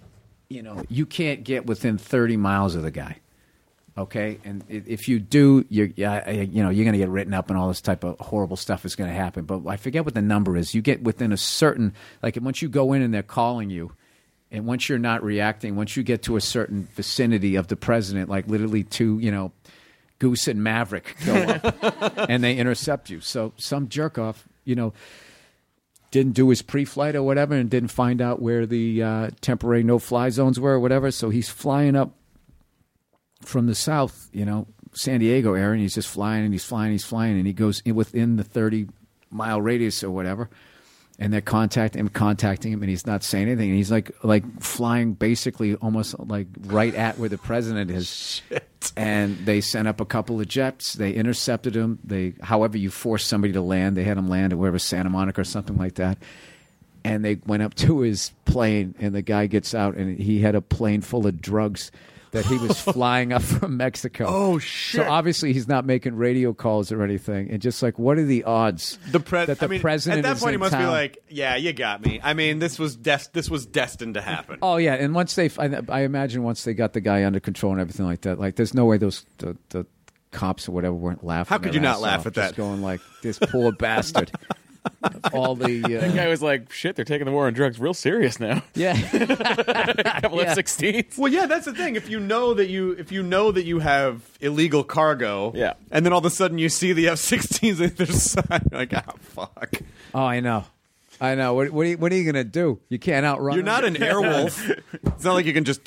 you can't get within 30 miles of the guy, okay? And if you do, you're going to get written up and all this type of horrible stuff is going to happen. But I forget what the number is. You get within a certain, once you go in and they're calling you, and once you're not reacting, once you get to a certain vicinity of the president, literally two, Goose and Maverick go up, and they intercept you. So some jerk off, didn't do his pre-flight or whatever and didn't find out where the temporary no-fly zones were or whatever. So he's flying up from the south, San Diego area, and he's just flying and he's flying, and he goes within the 30-mile radius or whatever. And they're contacting him, and he's not saying anything. And he's like flying basically almost right at where the president is. Shit. And they sent up a couple of jets. They intercepted him. However you force somebody to land, they had him land at wherever, Santa Monica or something like that. And they went up to his plane, and the guy gets out, and he had a plane full of drugs that he was flying up from Mexico. Oh, shit. So obviously he's not making radio calls or anything. And just like, what are the odds that the president at that is point, he in must town? be like, yeah, you got me. I mean, this was destined to happen. Oh, yeah. And once I imagine once they got the guy under control and everything like that, like there's no way the cops or whatever weren't laughing. How could you not laugh at that? Just going like, this poor bastard. All the that guy was like, shit, they're taking the war on drugs real serious now. Yeah. A couple F-16s. Well, yeah, that's the thing. If you know that you have illegal cargo, yeah, and then all of a sudden you see the F-16s at their side, you're like, oh fuck. Oh, I know. What are you going to do? You can't outrun. You're not an airwolf. It's not like you can just.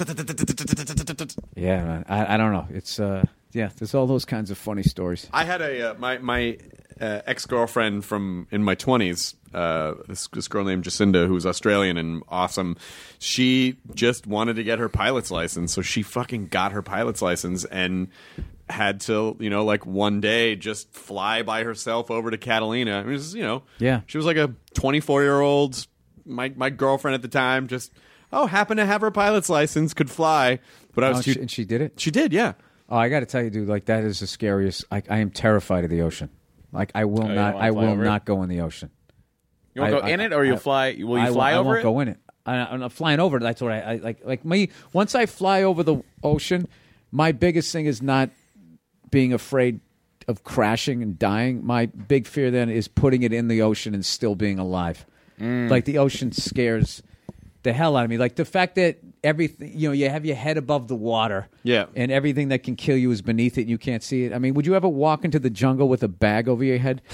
Yeah, man. I don't know. It's there's all those kinds of funny stories. I had my ex-girlfriend from in my 20s, this girl named Jacinda, who's Australian and awesome. She just wanted to get her pilot's license, so she fucking got her pilot's license and had to, like one day just fly by herself over to Catalina. I mean, yeah. She was like a 24-year-old, my girlfriend at the time, just happened to have her pilot's license, could fly. But and she did it? She did, yeah. Oh, I got to tell you, dude, like that is the scariest. I am terrified of the ocean. Like I will not go in the ocean. You want to go in it, or you'll fly? Will you fly over it? I won't go in it. I'm not flying over it. That's what I like. Like me, once I fly over the ocean, my biggest thing is not being afraid of crashing and dying. My big fear then is putting it in the ocean and still being alive. Like the ocean scares the hell out of me. Like the fact that everything, you have your head above the water, and everything that can kill you is beneath it and you can't see it. I mean, would you ever walk into the jungle with a bag over your head?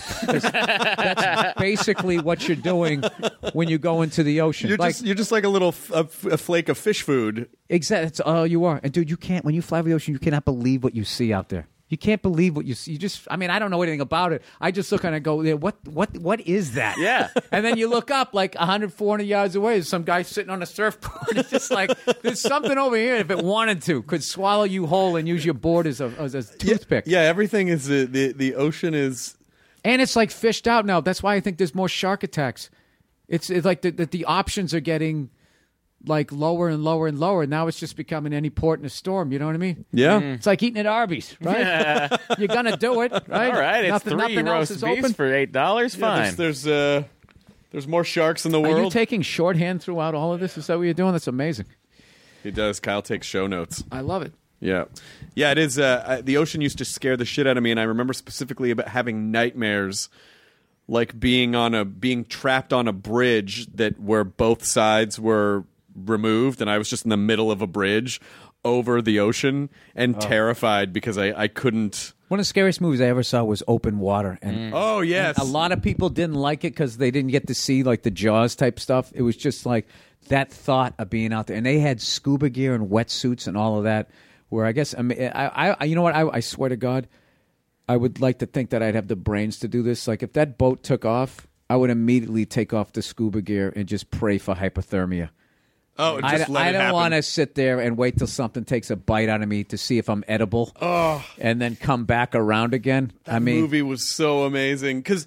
That's basically what you're doing when you go into the ocean. You're just like a little a flake of fish food. Exactly. That's all you are. And dude, you can't, when you fly over the ocean, you cannot believe what you see out there. You can't believe what you see. I mean, I don't know anything about it. I just look and I go, what is that? Yeah. And then you look up like 100, 400 yards away. There's some guy sitting on a surfboard. It's just like, there's something over here, if it wanted to, could swallow you whole and use your board as a toothpick. Yeah, everything is, the ocean is. And it's like fished out now. That's why I think there's more shark attacks. It's like the options are getting like lower and lower and lower. Now it's just becoming any port in a storm. You know what I mean? Yeah. It's like eating at Arby's, right? You're going to do it, right? All right. Nothing it's 3 else roast is beefs open for $8. Fine. There's more sharks in the world. Are you taking shorthand throughout all of this? Is that what you're doing? That's amazing. He does. Kyle takes show notes. I love it. Yeah. Yeah, it is. The ocean used to scare the shit out of me, and I remember specifically about having nightmares like being trapped on a bridge where both sides were removed, and I was just in the middle of a bridge over the ocean and terrified because I couldn't. One of the scariest movies I ever saw was Open Water. And oh, yes. And a lot of people didn't like it because they didn't get to see like the Jaws type stuff. It was just like that thought of being out there. And they had scuba gear and wetsuits and all of that, where I guess, I you know what, I swear to God, I would like to think that I'd have the brains to do this. Like if that boat took off, I would immediately take off the scuba gear and just pray for hypothermia. Oh, I don't want to sit there and wait till something takes a bite out of me to see if I'm edible, and then come back around again. That movie was so amazing because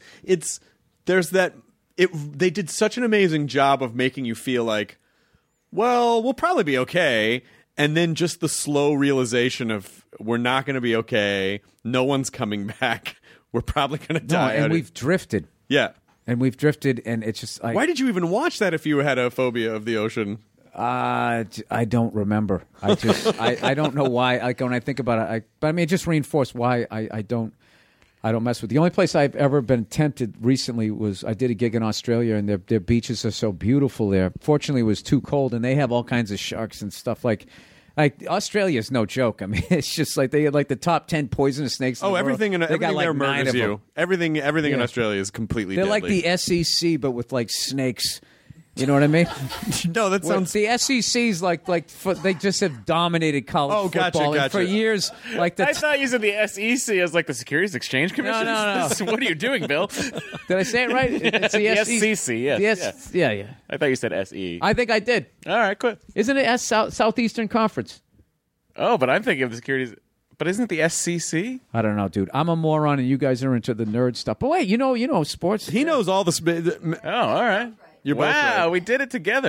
they did such an amazing job of making you feel like, well, we'll probably be okay, and then just the slow realization of we're not going to be okay. No one's coming back. We're probably going to die. And we've drifted. Yeah, and we've drifted, and it's just. Why did you even watch that if you had a phobia of the ocean? I don't remember. I don't know why. Like when I think about it, but I mean, it just reinforced why I don't mess with it. The only place I've ever been tempted recently was I did a gig in Australia, and their beaches are so beautiful there. Fortunately, it was too cold, and they have all kinds of sharks and stuff like Australia is no joke. I mean, it's just like they had like the top 10 poisonous snakes. In the everything world. Everything like there murders you. Everything in Australia is completely. They're deadly. like the SEC, but with like snakes. You know what I mean? No, that sounds. The SEC's like they just have dominated college football gotcha. for years. Like I thought you said the SEC as like the Securities Exchange Commission. No. What are you doing, Bill? Did I say it right? It's the SEC. Yes. Yeah. I thought you said SE. I think I did. All right, good. Isn't it Southeastern Conference? Oh, but I'm thinking of the Securities. But isn't it the SCC? I don't know, dude. I'm a moron, and you guys are into the nerd stuff. But wait, you know sports. He knows all the. Oh, all right. You're both right. We did it together.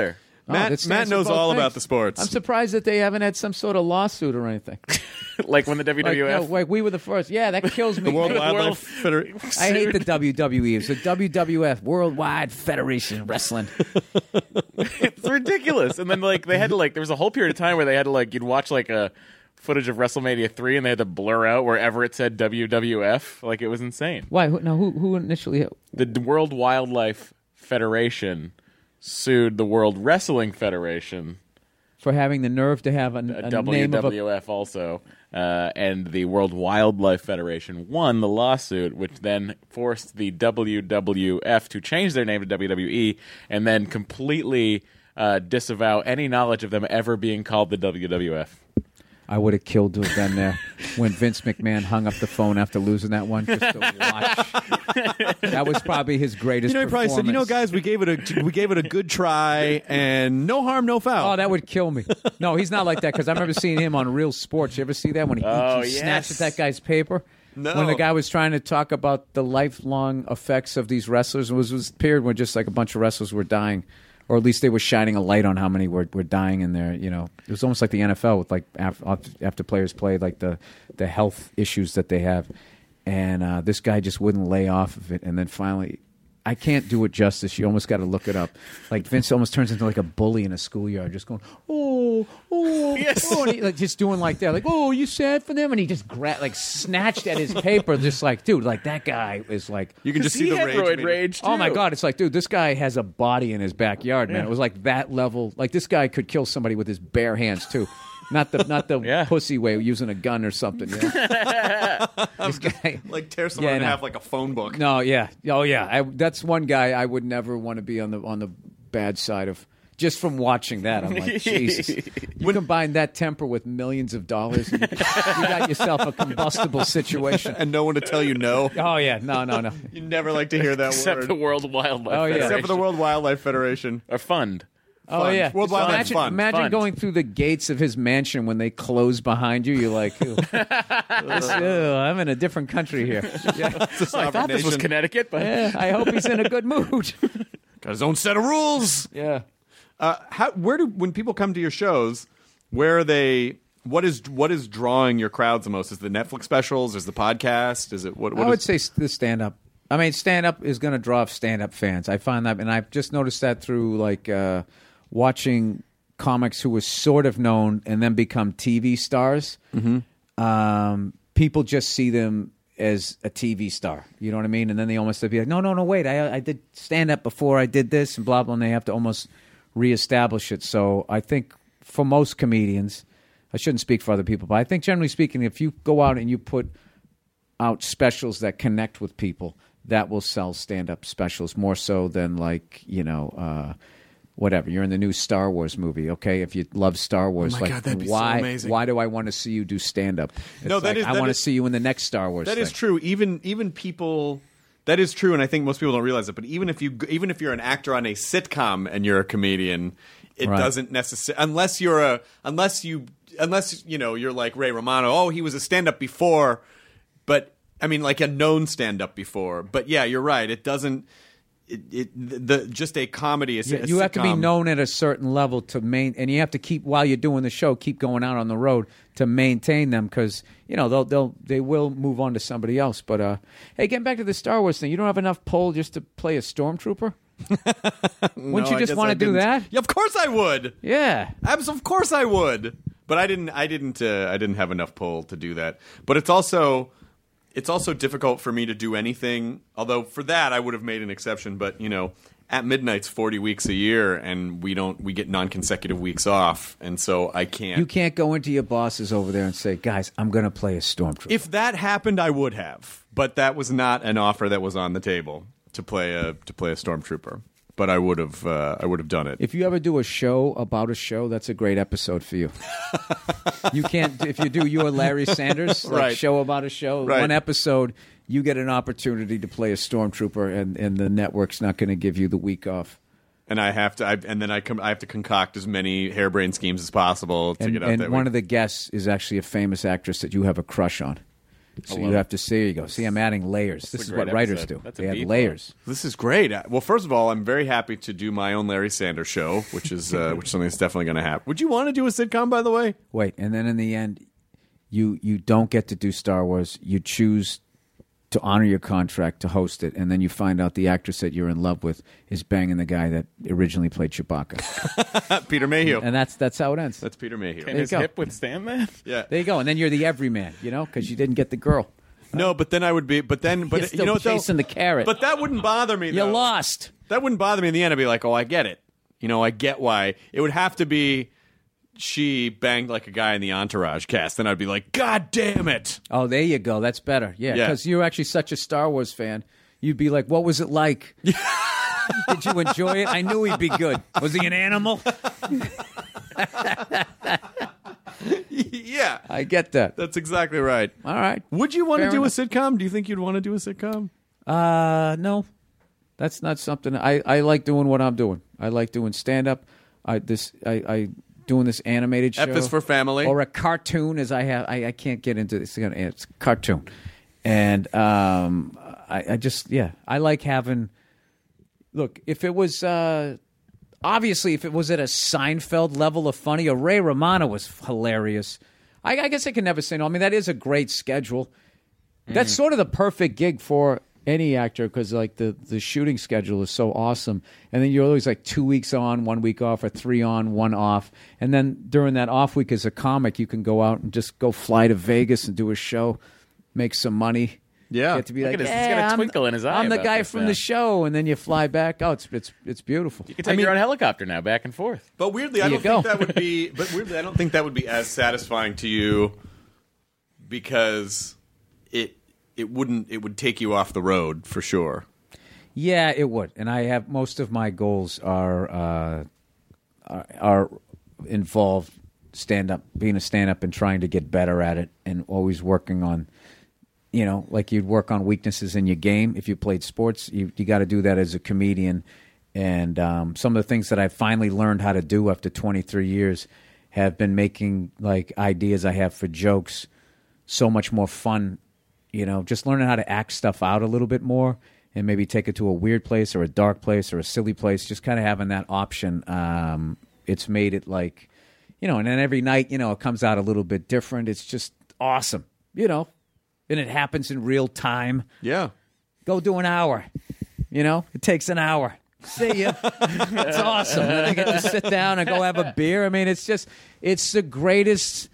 Matt knows all about the sports. I'm surprised that they haven't had some sort of lawsuit or anything. Like when the WWF. Like we were the first. Yeah, that kills me. The World Wildlife Federation. I hate the WWE. It's the WWF, Worldwide Federation of Wrestling. It's ridiculous. And then they had to there was a whole period of time where they had to you'd watch a footage of WrestleMania 3 and they had to blur out wherever it said WWF. It was insane. Why? Who initially? The World Wildlife Federation sued the World Wrestling Federation for having the nerve to have a WWF also. And the World Wildlife Federation won the lawsuit, which then forced the WWF to change their name to WWE and then completely disavow any knowledge of them ever being called the WWF. I would have killed to have been there when Vince McMahon hung up the phone after losing that one just to watch. That was probably his greatest he probably performance. said, guys, we gave it a good try and no harm, no foul. Oh, that would kill me. No, he's not like that because I remember seeing him on Real Sports. You ever see that when he snatched at that guy's paper? No. When the guy was trying to talk about the lifelong effects of these wrestlers, it was a period where just a bunch of wrestlers were dying. Or at least they were shining a light on how many were dying in there. It was almost like the NFL with after players played, the health issues that they have, and this guy just wouldn't lay off of it. And then finally, I can't do it justice. You almost got to look it up. Vince almost turns into a bully in a schoolyard, just going, oh, yes, oh, and he, just doing that, oh, you sad for them, and he just snatched at his paper, just dude, that guy is you can just see the rage. Oh my God, it's dude, this guy has a body in his backyard, man. Yeah. It was that level. This guy could kill somebody with his bare hands too. Not the pussy way, using a gun or something. This guy, tear someone in half like a phone book. No, yeah, that's one guy I would never want to be on the bad side of. Just from watching that, I'm like, Jesus. You combine that temper with millions of dollars, and you got yourself a combustible situation. And no one to tell you no. Oh, yeah. No. You never like to hear that Except word. the World Wildlife Federation. Except for the World Wildlife Federation. Or fund. Oh, yeah. World Wildlife Fund. Imagine going through the gates of his mansion when they close behind you. You're like, I'm in a different country here. Yeah. I thought this was Connecticut, but I hope he's in a good mood. Got his own set of rules. Yeah. When people come to your shows, where are they? What is drawing your crowds the most? Is the Netflix specials? Is the podcast? Is it what? I would say the stand-up. I mean, stand-up is going to draw stand-up fans. I find that, and I've just noticed that through watching comics who were sort of known and then become TV stars. Mm-hmm. People just see them as a TV star. You know what I mean? And then they almost be like, no, wait, I did stand-up before I did this and blah, blah, and they have to almost reestablish it. So I think for most comedians, I shouldn't speak for other people, but I think generally speaking, if you go out and you put out specials that connect with people, that will sell stand-up specials more so than whatever. You're in the new Star Wars movie, okay? If you love Star Wars, God, that'd be why? so amazing. Why do I want to see you do stand-up? No, I want to see you in the next Star Wars. That thing. is true. Even people. That is true, and I think most people don't realize it. But even if you're an actor on a sitcom and you're a comedian, it doesn't necessarily unless you're like Ray Romano. Oh, he was a stand-up before, but I mean like a known stand-up before. But yeah, you're right. It doesn't. Just a comedy. You have to be known at a certain level to and you have to keep while you're doing the show, keep going out on the road to maintain them because they will move on to somebody else. But hey, getting back to the Star Wars thing, you don't have enough pull just to play a stormtrooper? Wouldn't you just want to do that? Yeah, of course I would. Yeah, of course I would. But I didn't have enough pull to do that. But it's also difficult for me to do anything. Although for that I would have made an exception. But At Midnight's 40 weeks a year, and we get non-consecutive weeks off, and so I can't. You can't go into your bosses over there and say, "Guys, I'm going to play a stormtrooper." If that happened, I would have, but that was not an offer that was on the table to play a stormtrooper. But I would have done it. If you ever do a show about a show, that's a great episode for you. You can't if you do your Larry Sanders show about a show, one episode. You get an opportunity to play a stormtrooper, and the network's not going to give you the week off. And I have to, I have to concoct as many harebrained schemes as possible to get out that. And one of the guests is actually a famous actress that you have a crush on. So you have to see. You go. See, I'm adding layers. This is what writers do. They add layers. This is great. Well, first of all, I'm very happy to do my own Larry Sanders show, which is something that's definitely going to happen. Would you want to do a sitcom, by the way? Wait, and then in the end, you don't get to do Star Wars. You choose to honor your contract to host it, and then you find out the actress that you're in love with is banging the guy that originally played Chewbacca. Peter Mayhew. And that's how it ends. That's Peter Mayhew. Can his hip withstand that? Yeah. There you go. And then you're the everyman, because you didn't get the girl. No, but then I would be. But you're you know what? Chasing the carrot. But that wouldn't bother me. You lost. That wouldn't bother me in the end. I'd be like, oh, I get it. I get why. It would have to be she banged like a guy in the Entourage cast. Then I'd be like, God damn it. Oh, there you go. That's better. Yeah, because you're actually such a Star Wars fan. You'd be like, what was it like? Did you enjoy it? I knew he'd be good. Was he an animal? Yeah. I get that. That's exactly right. All right. Would you want to Fair do enough. a sitcom? Do you think you'd want to do a sitcom? No. That's not something. I like doing what I'm doing. I like doing stand-up. I doing this animated show. F is for family. Or a cartoon, as I have. I can't get into this. It's a cartoon. And I just, I like having... Look, if it was... obviously, if it was at a Seinfeld level of funny, or Ray Romano was hilarious. I guess I can never say no. I mean, that is a great schedule. That's sort of the perfect gig for any actor, because like the shooting schedule is so awesome, and then you're always like 2 weeks on, 1 week off, or 3 on, 1 off, and then during that off week as a comic, you can go out and just go fly to Vegas and do a show, make some money. Yeah, get to be Look like, at he's got a twinkle in his eye. I'm the about guy this from now. the show, and then you fly back. Oh, it's beautiful. You can take your own helicopter now, back and forth. But weirdly, I don't think that would be. But weirdly, I don't think that would be as satisfying to you, because it would take you off the road for sure. Yeah, it would. And I have most of my goals are involved being a stand-up and trying to get better at it, and always working on, like you'd work on weaknesses in your game. If you played sports, you got to do that as a comedian. And some of the things that I finally learned how to do after 23 years have been making like ideas I have for jokes so much more fun. Just learning how to act stuff out a little bit more, and maybe take it to a weird place or a dark place or a silly place. Just kind of having that option. It's made it like, and then every night, it comes out a little bit different. It's just awesome, and it happens in real time. Yeah. Go do an hour, it takes an hour. See ya. It's awesome. And I get to sit down and go have a beer. I mean, it's the greatest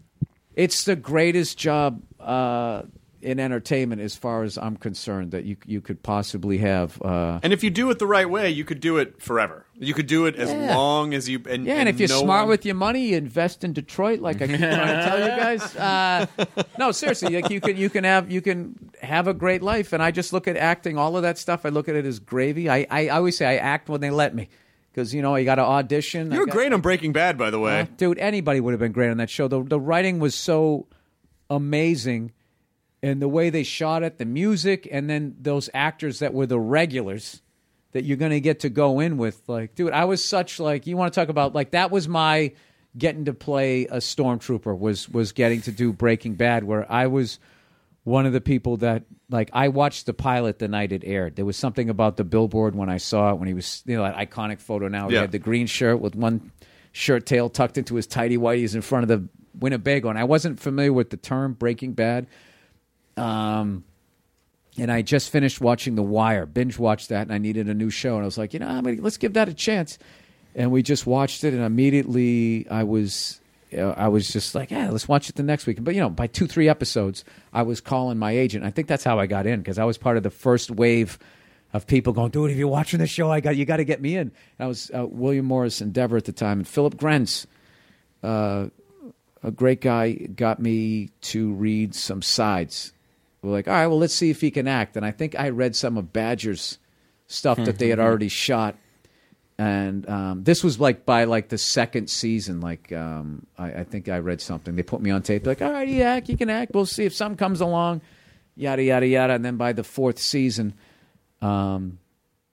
job in entertainment, as far as I'm concerned, that you could possibly have. And if you do it the right way, you could do it forever. You could do it as long as you. And if you're smart with your money, you invest in Detroit, like I keep trying to tell you guys. No, seriously, like you can have a great life. And I just look at acting, all of that stuff. I look at it as gravy. I always say I act when they let me. Because, you got to audition. You were great on Breaking Bad, by the way. Dude, anybody would have been great on that show. The writing was so amazing. And the way they shot it, the music, and then those actors that were the regulars that you're going to get to go in with. Like, dude, I was such, like, you want to talk about, like, that was my getting to play a stormtrooper, was getting to do Breaking Bad, where I was one of the people that, like, I watched the pilot the night it aired. There was something about the billboard when I saw it, when he was, that iconic photo now. He had the green shirt with one shirt tail tucked into his tighty whities in front of the Winnebago. And I wasn't familiar with the term Breaking Bad. And I just finished watching The Wire, binge watched that, and I needed a new show. And I was like, let's give that a chance. And we just watched it, and immediately I was just like, let's watch it the next week. But, by 2-3 episodes, I was calling my agent. I think that's how I got in, because I was part of the first wave of people going, dude, if you're watching the show, you got to get me in. And I was William Morris Endeavor at the time, and Philip Grenz, a great guy, got me to read some sides. We're like, all right, well, let's see if he can act. And I think I read some of Badger's stuff that they had already shot. And this was like by like the second season. Like I think I read something. They put me on tape. They're like, all right, you can act. We'll see if something comes along. Yada, yada, yada. And then by the fourth season,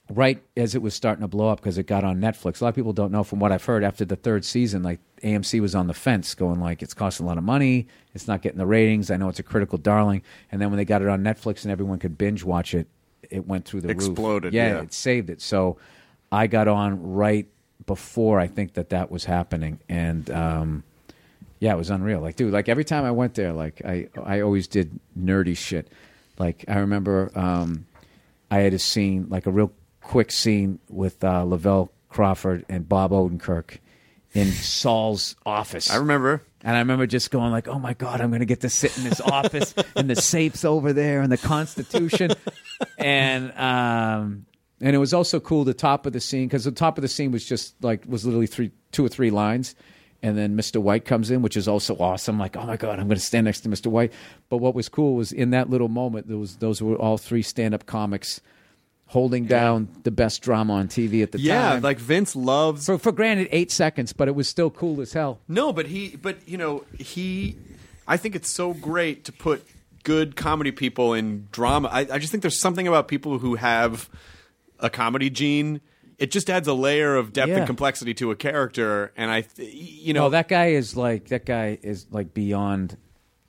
right as it was starting to blow up because it got on Netflix. A lot of people don't know, from what I've heard, after the third season, like AMC was on the fence going like, it's costing a lot of money, it's not getting the ratings, I know it's a critical darling. And then when they got it on Netflix and everyone could binge watch it, it went through the roof. Exploded, yeah. It saved it. So I got on right before I think that was happening. And yeah, it was unreal. Like, dude, like every time I went there, like I always did nerdy shit. Like I remember I had a scene, like a real quick scene with Lavelle Crawford and Bob Odenkirk in Saul's office. I remember. And I remember just going like, oh, my God, I'm going to get to sit in this office and the safe's over there and the Constitution. And it was also cool, the top of the scene, because the top of the scene was just like, was literally 2 or 3 lines. And then Mr. White comes in, which is also awesome. Like, oh, my God, I'm going to stand next to Mr. White. But what was cool was in that little moment, those were all 3 stand-up comics holding down the best drama on TV at the time. Yeah, like Vince loves... For granted, 8 seconds, but it was still cool as hell. No, but I think it's so great to put good comedy people in drama. I just think there's something about people who have a comedy gene. It just adds a layer of depth and complexity to a character, and that guy is like beyond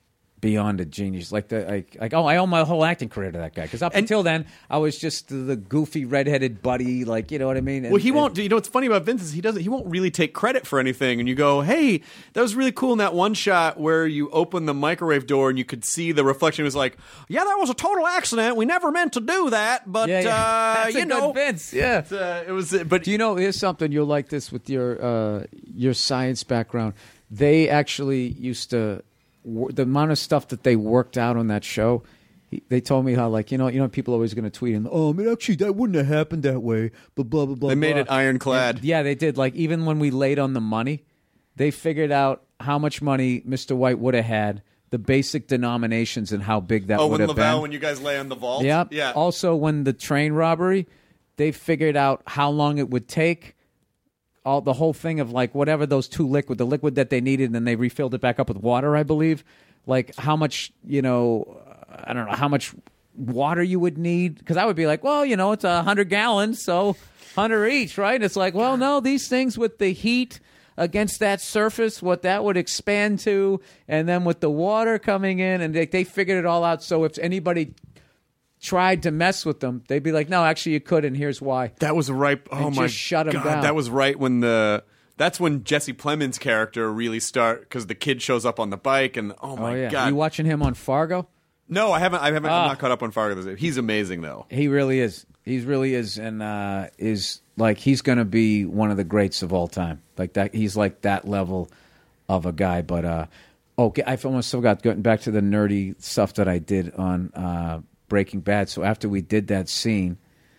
a genius. I owe my whole acting career to that guy, because until then I was just the goofy redheaded buddy, like, you know what I mean. He won't. You know what's funny about Vince is he won't really take credit for anything. And you go, hey, that was really cool in that one shot where you open the microwave door and you could see the reflection. It was like, yeah, that was a total accident. We never meant to do that, but That's a good Vince. Yeah, it was. But do you know, here's something you'll like this with your science background. They actually used to. The amount of stuff that they worked out on that show, they told me how, like, people are always going to tweet and, oh, I mean, actually, that wouldn't have happened that way, but blah, blah, blah. They made it ironclad. Yeah, they did. Like, even when we laid on the money, they figured out how much money Mr. White would have had, the basic denominations, and how big that would have been. When you guys lay on the vault? Yep. Yeah. Also, when the train robbery, they figured out how long it would take. The whole thing of, like, whatever those 2 the liquid that they needed, and then they refilled it back up with water, I believe. Like, how much, I don't know, how much water you would need. Because I would be like, well, it's 100 gallons, so 100 each, right? It's like, well, no, these things with the heat against that surface, what that would expand to, and then with the water coming in, and they figured it all out. So if anybody tried to mess with them, they'd be like, no, actually you could, and here's why. That was right. Oh my shut them God, down. that was right when that's when Jesse Plemons' character really because the kid shows up on the bike, and oh my God. You watching him on Fargo? No, I haven't. I'm not caught up on Fargo. He's amazing though. He really is. He really is, and is like, he's going to be one of the greats of all time. Like that, he's like that level of a guy. But okay, I almost forgot, getting back to the nerdy stuff that I did on Breaking Bad. So after we did that scene,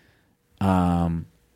I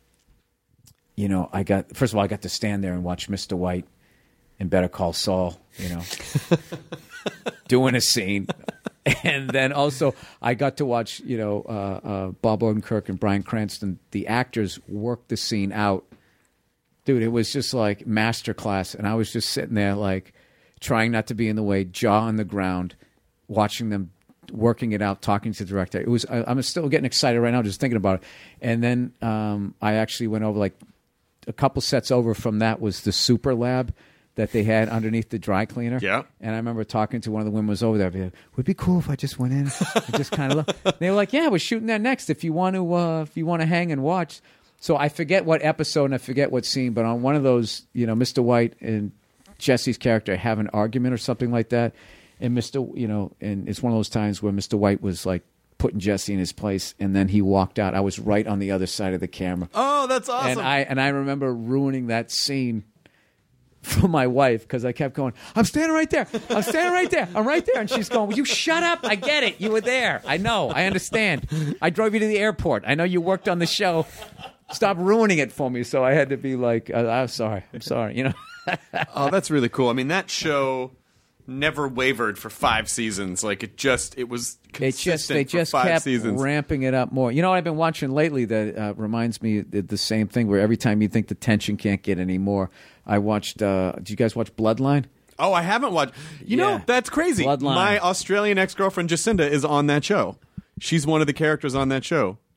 got to stand there and watch Mr. White in Better Call Saul, doing a scene. And then also I got to watch, Bob Odenkirk and Bryan Cranston, the actors, work the scene out. Dude, it was just like masterclass. And I was just sitting there, like, trying not to be in the way, jaw on the ground, watching them working it out, talking to the director. It was. I'm still getting excited right now just thinking about it. And then I actually went over, like, a couple sets over from that was the super lab that they had underneath the dry cleaner. Yeah. And I remember talking to one of the women who was over there. Would it be cool if I just went in and just kind of look? They were like, yeah, we're shooting that next if you want to hang and watch. So I forget what episode and I forget what scene, but on one of those, Mr. White and Jesse's character have an argument or something like that. And and it's one of those times where Mr. White was like putting Jesse in his place, and then he walked out. I was right on the other side of the camera. Oh, that's awesome! And I remember ruining that scene for my wife because I kept going, I'm standing right there. I'm standing right there. I'm right there. And she's going, will you shut up? I get it. You were there. I know. I understand. I drove you to the airport. I know you worked on the show. Stop ruining it for me. So I had to be like, I'm sorry. I'm sorry. Oh, that's really cool. I mean, that show never wavered for 5 seasons. Like, it was consistent. They just for 5 kept seasons. ramping it up more. You know what I've been watching lately that reminds me of the same thing, where every time you think the tension can't get any more. I watched, did you guys watch Bloodline? Oh, I haven't watched. You know, that's crazy. Bloodline. My Australian ex-girlfriend Jacinda is on that show. She's one of the characters on that show.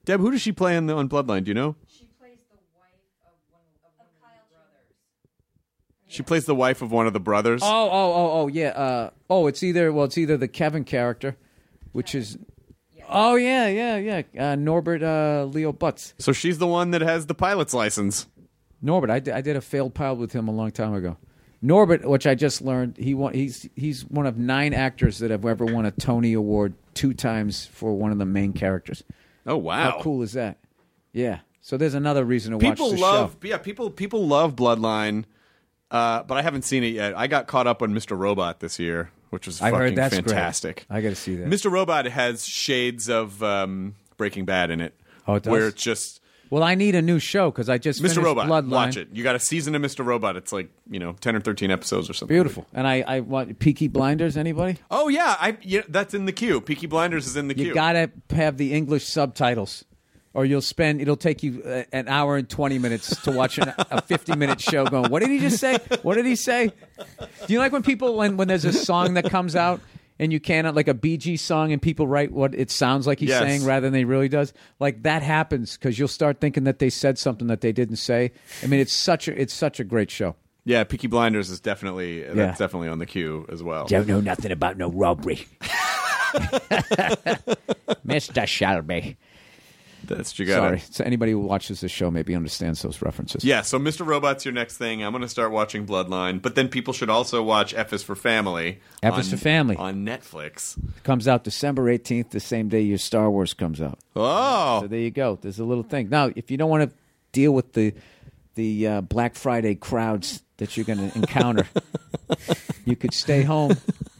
Deb, who does she play on Bloodline? Do you know? She plays the wife of one of Kyle's brothers. She plays the wife of one of the brothers. Yeah. It's either the Kevin character, which is. Oh yeah. Norbert Leo Butz. So she's the one that has the pilot's license. Norbert, I did a failed pilot with him a long time ago. Norbert, which I just learned, he's one of 9 actors that have ever won a Tony Award 2 times for one of the main characters. Oh wow! How cool is that? Yeah. So there's another reason to watch the show. Yeah, people love Bloodline, but I haven't seen it yet. I got caught up on Mr. Robot this year, which was fucking fantastic. Great. I got to see that. Mr. Robot has shades of Breaking Bad in it. Oh, it does? Where it's just. Well, I need a new show because I just finished Mr. Robot. Bloodline. Watch it. You got a season of Mr. Robot. It's like 10 or 13 episodes or something. Beautiful. And I want Peaky Blinders. Anybody? Oh yeah, that's in the queue. Peaky Blinders is in the queue. You gotta have the English subtitles, or it'll take you an hour and 20 minutes to watch a 50-minute show. Going, what did he just say? What did he say? Do you like when people when there's a song that comes out? And you cannot, like a Bee Gees song, and people write what it sounds like he's saying rather than he really does. Like that happens because you'll start thinking that they said something that they didn't say. I mean, it's such a great show. Yeah, Peaky Blinders is definitely that's definitely on the queue as well. Don't know nothing about no robbery, Mr. Shelby. That's what you got. Sorry. So anybody who watches this show maybe understands those references. Yeah, so Mr. Robot's your next thing. I'm going to start watching Bloodline, but then people should also watch F is for Family. F is for Family. On Netflix. It comes out December 18th, the same day your Star Wars comes out. Oh. So there you go. There's a little thing. Now, if you don't want to deal with the Black Friday crowds that you're going to encounter, you could stay home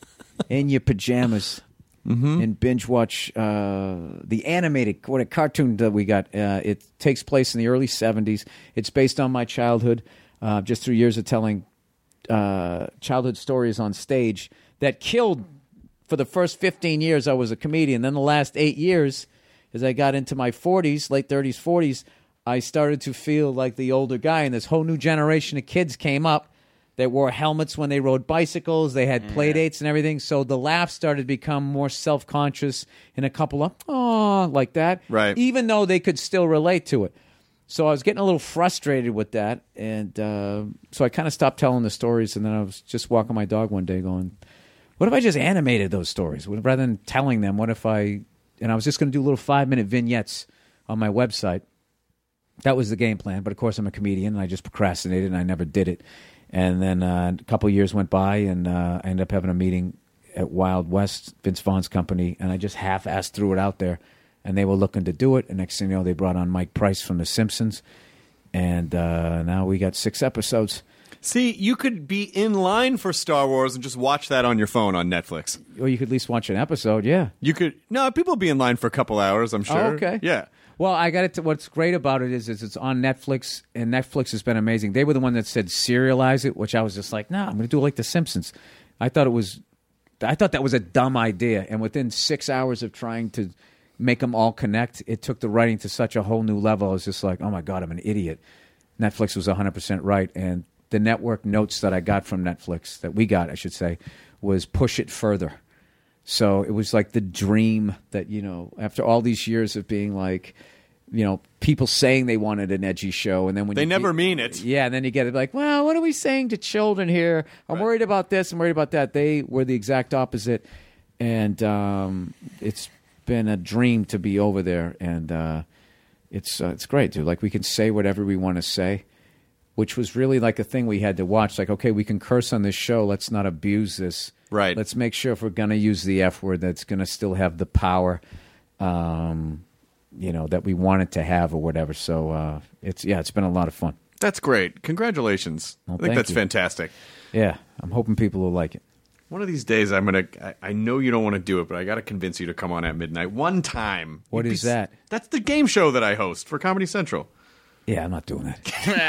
in your pajamas. And binge watch the animated cartoon that we got. It takes place in the early 70s. It's based on my childhood, just through years of telling childhood stories on stage that killed for the first 15 years I was a comedian. Then the last 8 years, as I got into my 40s, late 30s, 40s, I started to feel like the older guy, and this whole new generation of kids came up. They wore helmets when they rode bicycles. They had play dates and everything. So the laughs started to become more self-conscious and a couple of, like that. Right. Even though they could still relate to it. So I was getting a little frustrated with that. And so I kind of stopped telling the stories. And then I was just walking my dog one day going, what if I just animated those stories? Rather than telling them, what if I... And I was just going to do little 5-minute vignettes on my website. That was the game plan. But, of course, I'm a comedian, and I just procrastinated, and I never did it. And then a couple of years went by, and I ended up having a meeting at Wild West, Vince Vaughn's company, and I just half-assed threw it out there, and they were looking to do it. And next thing you know, they brought on Mike Price from The Simpsons, and now we got 6 episodes. See, you could be in line for Star Wars and just watch that on your phone on Netflix. Or you could at least watch an episode, yeah. You could. No, people will be in line for a couple hours, I'm sure. Oh, okay. Yeah. Well, I got it. What's great about it is it's on Netflix, and Netflix has been amazing. They were the one that said serialize it, which I was just like, I'm going to do it like The Simpsons. I thought that was a dumb idea, and within 6 hours of trying to make them all connect, it took the writing to such a whole new level. I was just like, oh my God, I'm an idiot. Netflix was 100% right, and the network notes that I got from Netflix, that we got, I should say, was push it further. So it was like the dream that, after all these years of being like, people saying they wanted an edgy show. And then when they never mean it. Yeah. And then you get it like, well, what are we saying to children here? I'm worried about this. I'm worried about that. They were the exact opposite. And it's been a dream to be over there. And it's great, dude. Like we can say whatever we want to say, which was really like a thing we had to watch. Like, okay, we can curse on this show. Let's not abuse this. Right. Let's make sure if we're going to use the F word, that's going to still have the power, that we want it to have or whatever. So it's been a lot of fun. That's great. Congratulations. Well, I think that's fantastic. Yeah, I'm hoping people will like it. One of these days, I know you don't want to do it, but I got to convince you to come on at midnight one time. What is that? That's the game show that I host for Comedy Central. Yeah, I'm not doing that.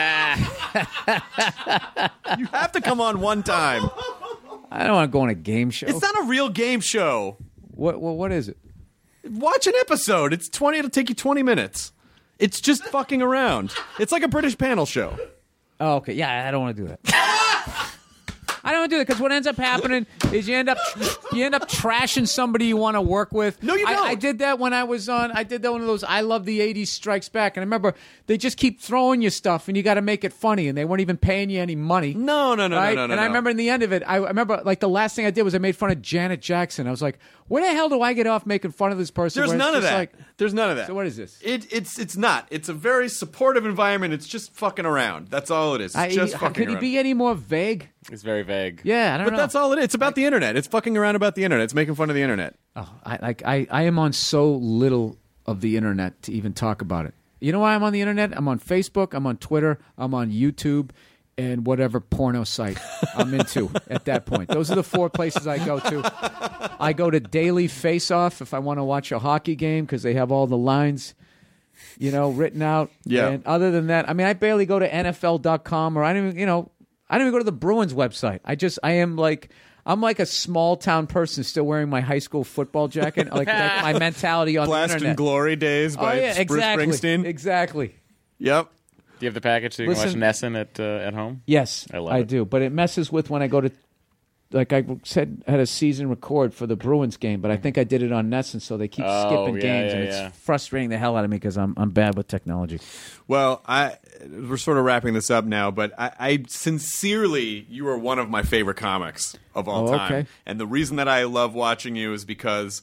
You have to come on one time. I don't want to go on a game show. It's not a real game show. What is it? Watch an episode. It'll take you 20 minutes. It's just fucking around. It's like a British panel show. Oh, okay. Yeah, I don't want to do that. I don't do that because what ends up happening is you end up trashing somebody you want to work with. No, you don't. I did that when I was on. I did that one of those I Love the 80s Strikes Back, and I remember they just keep throwing you stuff, and you got to make it funny, and they weren't even paying you any money. No. And I remember in the end of it, I remember like the last thing I did was I made fun of Janet Jackson. I was like, where the hell do I get off making fun of this person? There's none of that. Like, there's none of that. So what is this? It's not. It's a very supportive environment. It's just fucking around. That's all it is. It's just fucking could he around. be any more vague? It's very vague. Yeah, I don't know. But that's all it is. It's about the internet. It's fucking around about the internet. It's making fun of the internet. Oh, I am on so little of the internet to even talk about it. You know why I'm on the internet? I'm on Facebook, I'm on Twitter, I'm on YouTube, and whatever porno site I'm into at that point. Those are the 4 places I go to. I go to Daily Face Off if I want to watch a hockey game because they have all the lines, written out. Yeah. And other than that, I mean, I barely go to NFL.com or I don't even go to the Bruins website. I'm like a small town person still wearing my high school football jacket, like my mentality on Blast the internet. and Glory Days by Bruce Springsteen. Exactly. Yep. Do you have the package so you can watch Nesson at home? Yes, I do. But it messes with when I go to, like I said, had a season record for the Bruins game, but I think I did it on Nesson, so they keep skipping games, and it's frustrating the hell out of me because I'm bad with technology. Well, we're sort of wrapping this up now, but I sincerely, you are one of my favorite comics of all time. Okay. And the reason that I love watching you is because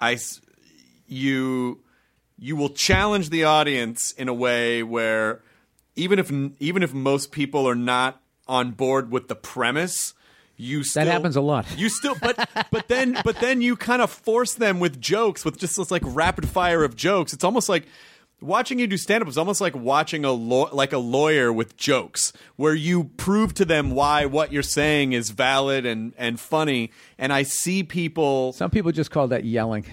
you will challenge the audience in a way where even if most people are not on board with the premise, that happens a lot. You still, but then you kind of force them with jokes, with just this like rapid fire of jokes. It's almost like watching you do stand up is almost like watching a lawyer with jokes, where you prove to them why what you're saying is valid and funny. And I see people. Some people just call that yelling.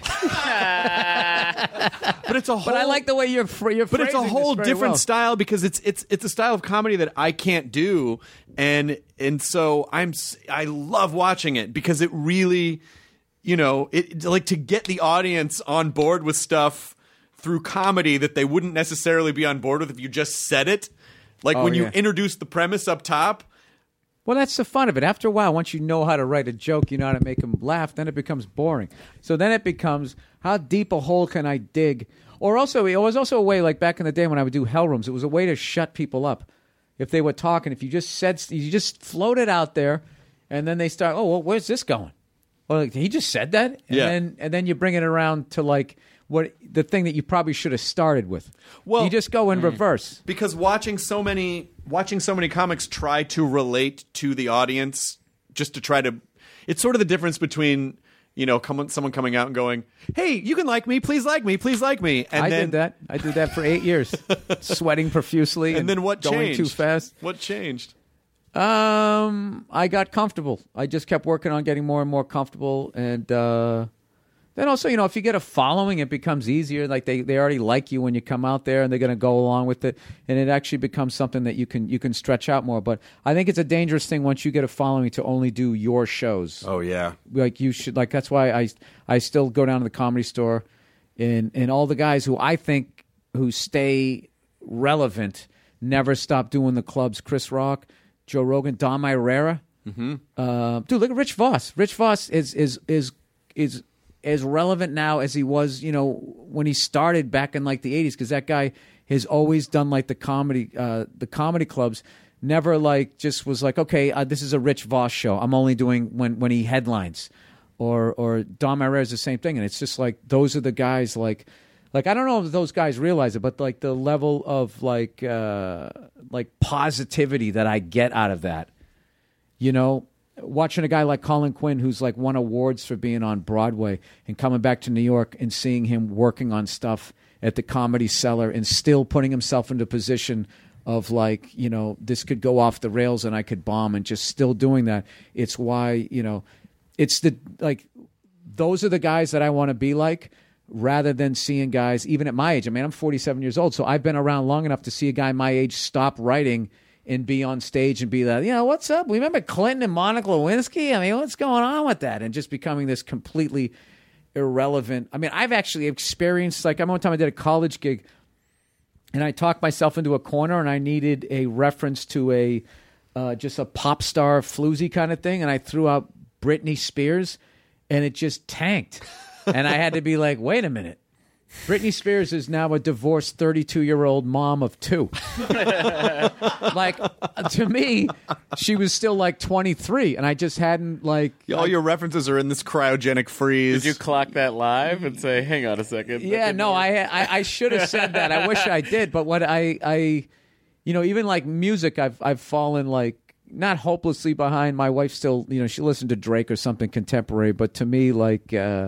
But it's a whole. But I like the way you're But it's a whole different well. style because it's a style of comedy that I can't do, and so I love watching it because it really, it like to get the audience on board with stuff through comedy that they wouldn't necessarily be on board with if you just said it, like when you introduce the premise up top. Well, that's the fun of it. After a while, once you know how to write a joke, you know how to make them laugh, then it becomes boring. So then it becomes, how deep a hole can I dig? Or also, it was also a way, like back in the day when I would do Hell Rooms, it was a way to shut people up. If they were talking, if you just float it out there, and then they start, oh, well, where's this going? Well, like, he just said that? And then you bring it around to like, what the thing that you probably should have started with. Well, you just go in reverse. Because watching so many comics try to relate to the audience, just to try to, it's sort of the difference between someone coming out and going, "Hey, you can like me, please like me, please like me." And I did that. I did that for 8 years, sweating profusely. And then what going changed? Too fast. What changed? I got comfortable. I just kept working on getting more and more comfortable, and then also, if you get a following, it becomes easier. Like they already like you when you come out there, and they're going to go along with it, and it actually becomes something that you can stretch out more. But I think it's a dangerous thing once you get a following to only do your shows. Oh yeah, like you should. Like that's why I still go down to the Comedy Store, and all the guys who I think who stay relevant never stop doing the clubs. Chris Rock, Joe Rogan, Dom Irrera. Mm-hmm. Dude, look at Rich Voss. Rich Voss is as relevant now as he was, when he started back in like the 80s, because that guy has always done like the comedy clubs. Never like just was like, okay, this is a Rich Voss show. I'm only doing when he headlines, or Dom Irrera is the same thing, and it's just like those are the guys like I don't know if those guys realize it, but like the level of like positivity that I get out of that, watching a guy like Colin Quinn, who's like won awards for being on Broadway, and coming back to New York and seeing him working on stuff at the Comedy Cellar and still putting himself into a position of like, this could go off the rails and I could bomb, and just still doing that. It's why, it's those are the guys that I want to be like, rather than seeing guys, even at my age. I mean, I'm 47 years old, so I've been around long enough to see a guy my age stop writing and be on stage and be like, what's up? Remember Clinton and Monica Lewinsky? I mean, what's going on with that? And just becoming this completely irrelevant. I mean, I've actually experienced, like, one time I did a college gig, and I talked myself into a corner, and I needed a reference to a just a pop star floozy kind of thing, and I threw out Britney Spears, and it just tanked. And I had to be like, wait a minute. Britney Spears is now a divorced 32-year-old mom of 2. Like, to me, she was still like 23, and I just hadn't like... All your references are in this cryogenic freeze. Did you clock that live and say, hang on a second? Yeah, no, I should have said that. I wish I did, but what I even like music, I've fallen like, not hopelessly behind. My wife still, she listened to Drake or something contemporary, but to me, like...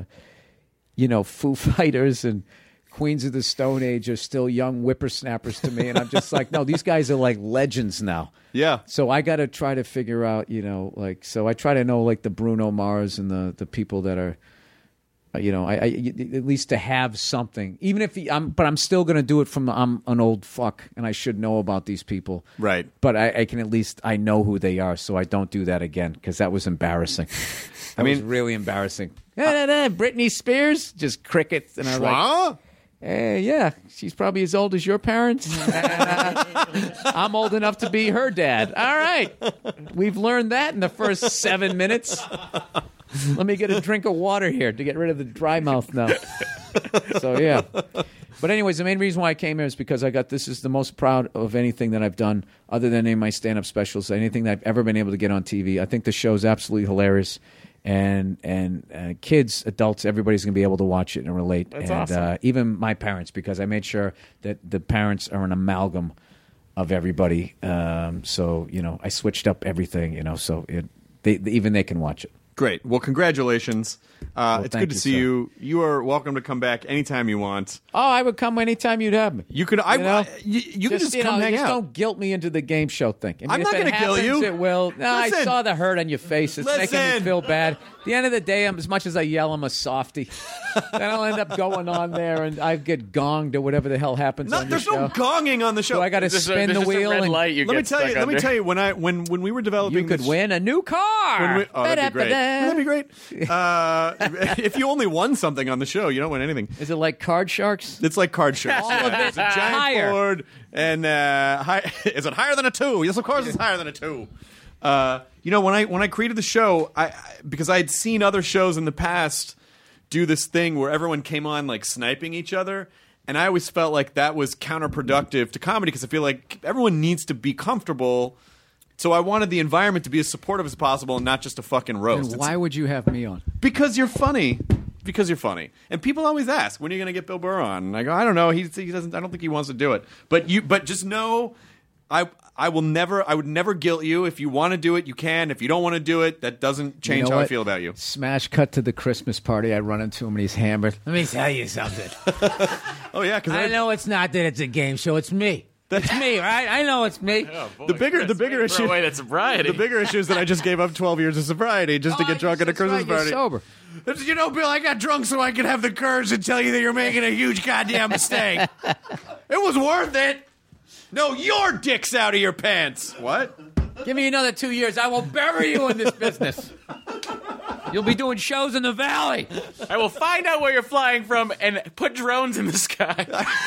Foo Fighters and Queens of the Stone Age are still young whippersnappers to me. And I'm just like, no, these guys are like legends now. Yeah. So I got to try to figure out, so I try to know like the Bruno Mars and the people that are, I at least to have something. Even if but I'm still going to do it from I'm an old fuck and I should know about these people. Right. But I can at least, I know who they are, so I don't do that again because that was embarrassing. That was really embarrassing. Britney Spears, just crickets, and I was like, yeah, she's probably as old as your parents. I'm old enough to be her dad. All right, we've learned that in the first 7 minutes. Let me get a drink of water here to get rid of the dry mouth now. So yeah, but anyways, the main reason why I came here is because this is the most proud of anything that I've done, other than any of my stand-up specials, anything that I've ever been able to get on TV. I think the show's absolutely hilarious. And kids, adults, everybody's going to be able to watch it and relate. That's and awesome. Even my parents, because I made sure that the parents are an amalgam of everybody. So, I switched up everything, so even they can watch it. Great. Well, congratulations. It's good to you, see sir. you. You are welcome to come back anytime you want. Oh, I would come anytime you'd have me. You could. You can just come hang out. Don't guilt me into the game show thing. I'm not going to guilt you. It will. No, I saw the hurt on your face. It's making me feel bad. At the end of the day, as much as I yell, I'm a softie. Then I'll end up going on there, and I get gonged or whatever the hell happens on your show. There's no gonging on the show. So I got to spin the wheel. Red and light you let me tell you. When we were developing, you could win a new car. That'd be great. That'd be great. If you only won something on the show, you don't win anything. Is it like Card Sharks? It's like Card Sharks. All of it it's a giant higher. board, and is it higher than a 2? Yes, of course it's higher than a 2. When I created the show, because I had seen other shows in the past do this thing where everyone came on like sniping each other, and I always felt like that was counterproductive to comedy because I feel like everyone needs to be comfortable. So I wanted the environment to be as supportive as possible and not just a fucking roast. And why would you have me on? Because you're funny. Because you're funny. And people always ask, when are you going to get Bill Burr on? And I go, I don't know. He doesn't. I don't think he wants to do it. But just know, I would never guilt you. If you want to do it, you can. If you don't want to do it, that doesn't change how I feel about you. Smash cut to the Christmas party. I run into him and he's hammered. Let me tell you something. Oh yeah, because I know it's not that it's a game show. It's me. It's me, right? I know it's me. Oh, boy, the bigger issue. Away that sobriety. The bigger issue is that I just gave up 12 years of sobriety just to get drunk at a Christmas party. Sober. Bill, I got drunk so I could have the courage to tell you that you're making a huge goddamn mistake. It was worth it. No, your dick's out of your pants. What? Give me another 2 years. I will bury you in this business. You'll be doing shows in the valley. I will find out where you're flying from and put drones in the sky.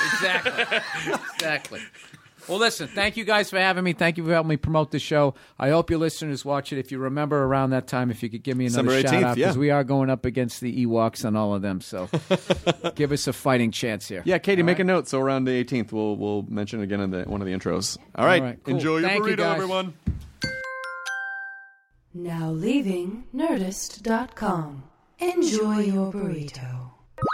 Exactly. Well, listen, thank you guys for having me. Thank you for helping me promote the show. I hope your listeners watch it. If you remember around that time, if you could give me another December 18th, shout-out, because we are going up against the Ewoks and all of them, so give us a fighting chance here. Yeah, Katie, make a note. So around the 18th, we'll mention it again in one of the intros. All right. Cool. Enjoy your Thank you, burrito, guys. everyone. Now leaving Nerdist.com. Enjoy your burrito.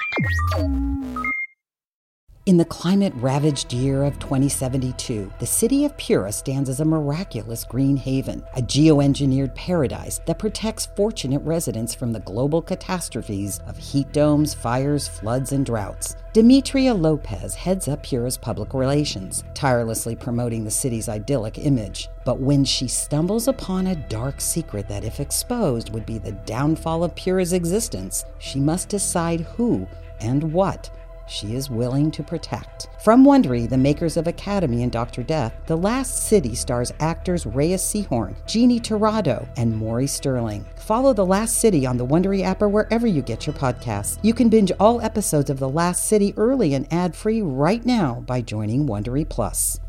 In the climate-ravaged year of 2072, the city of Pura stands as a miraculous green haven, a geoengineered paradise that protects fortunate residents from the global catastrophes of heat domes, fires, floods, and droughts. Demetria Lopez heads up Pura's public relations, tirelessly promoting the city's idyllic image. But when she stumbles upon a dark secret that, if exposed, would be the downfall of Pura's existence, she must decide who and what she is willing to protect. From Wondery, the makers of Academy and Dr. Death, The Last City stars actors Reyes Sehorn, Jeannie Torrado, and Maury Sterling. Follow The Last City on the Wondery app or wherever you get your podcasts. You can binge all episodes of The Last City early and ad-free right now by joining Wondery Plus.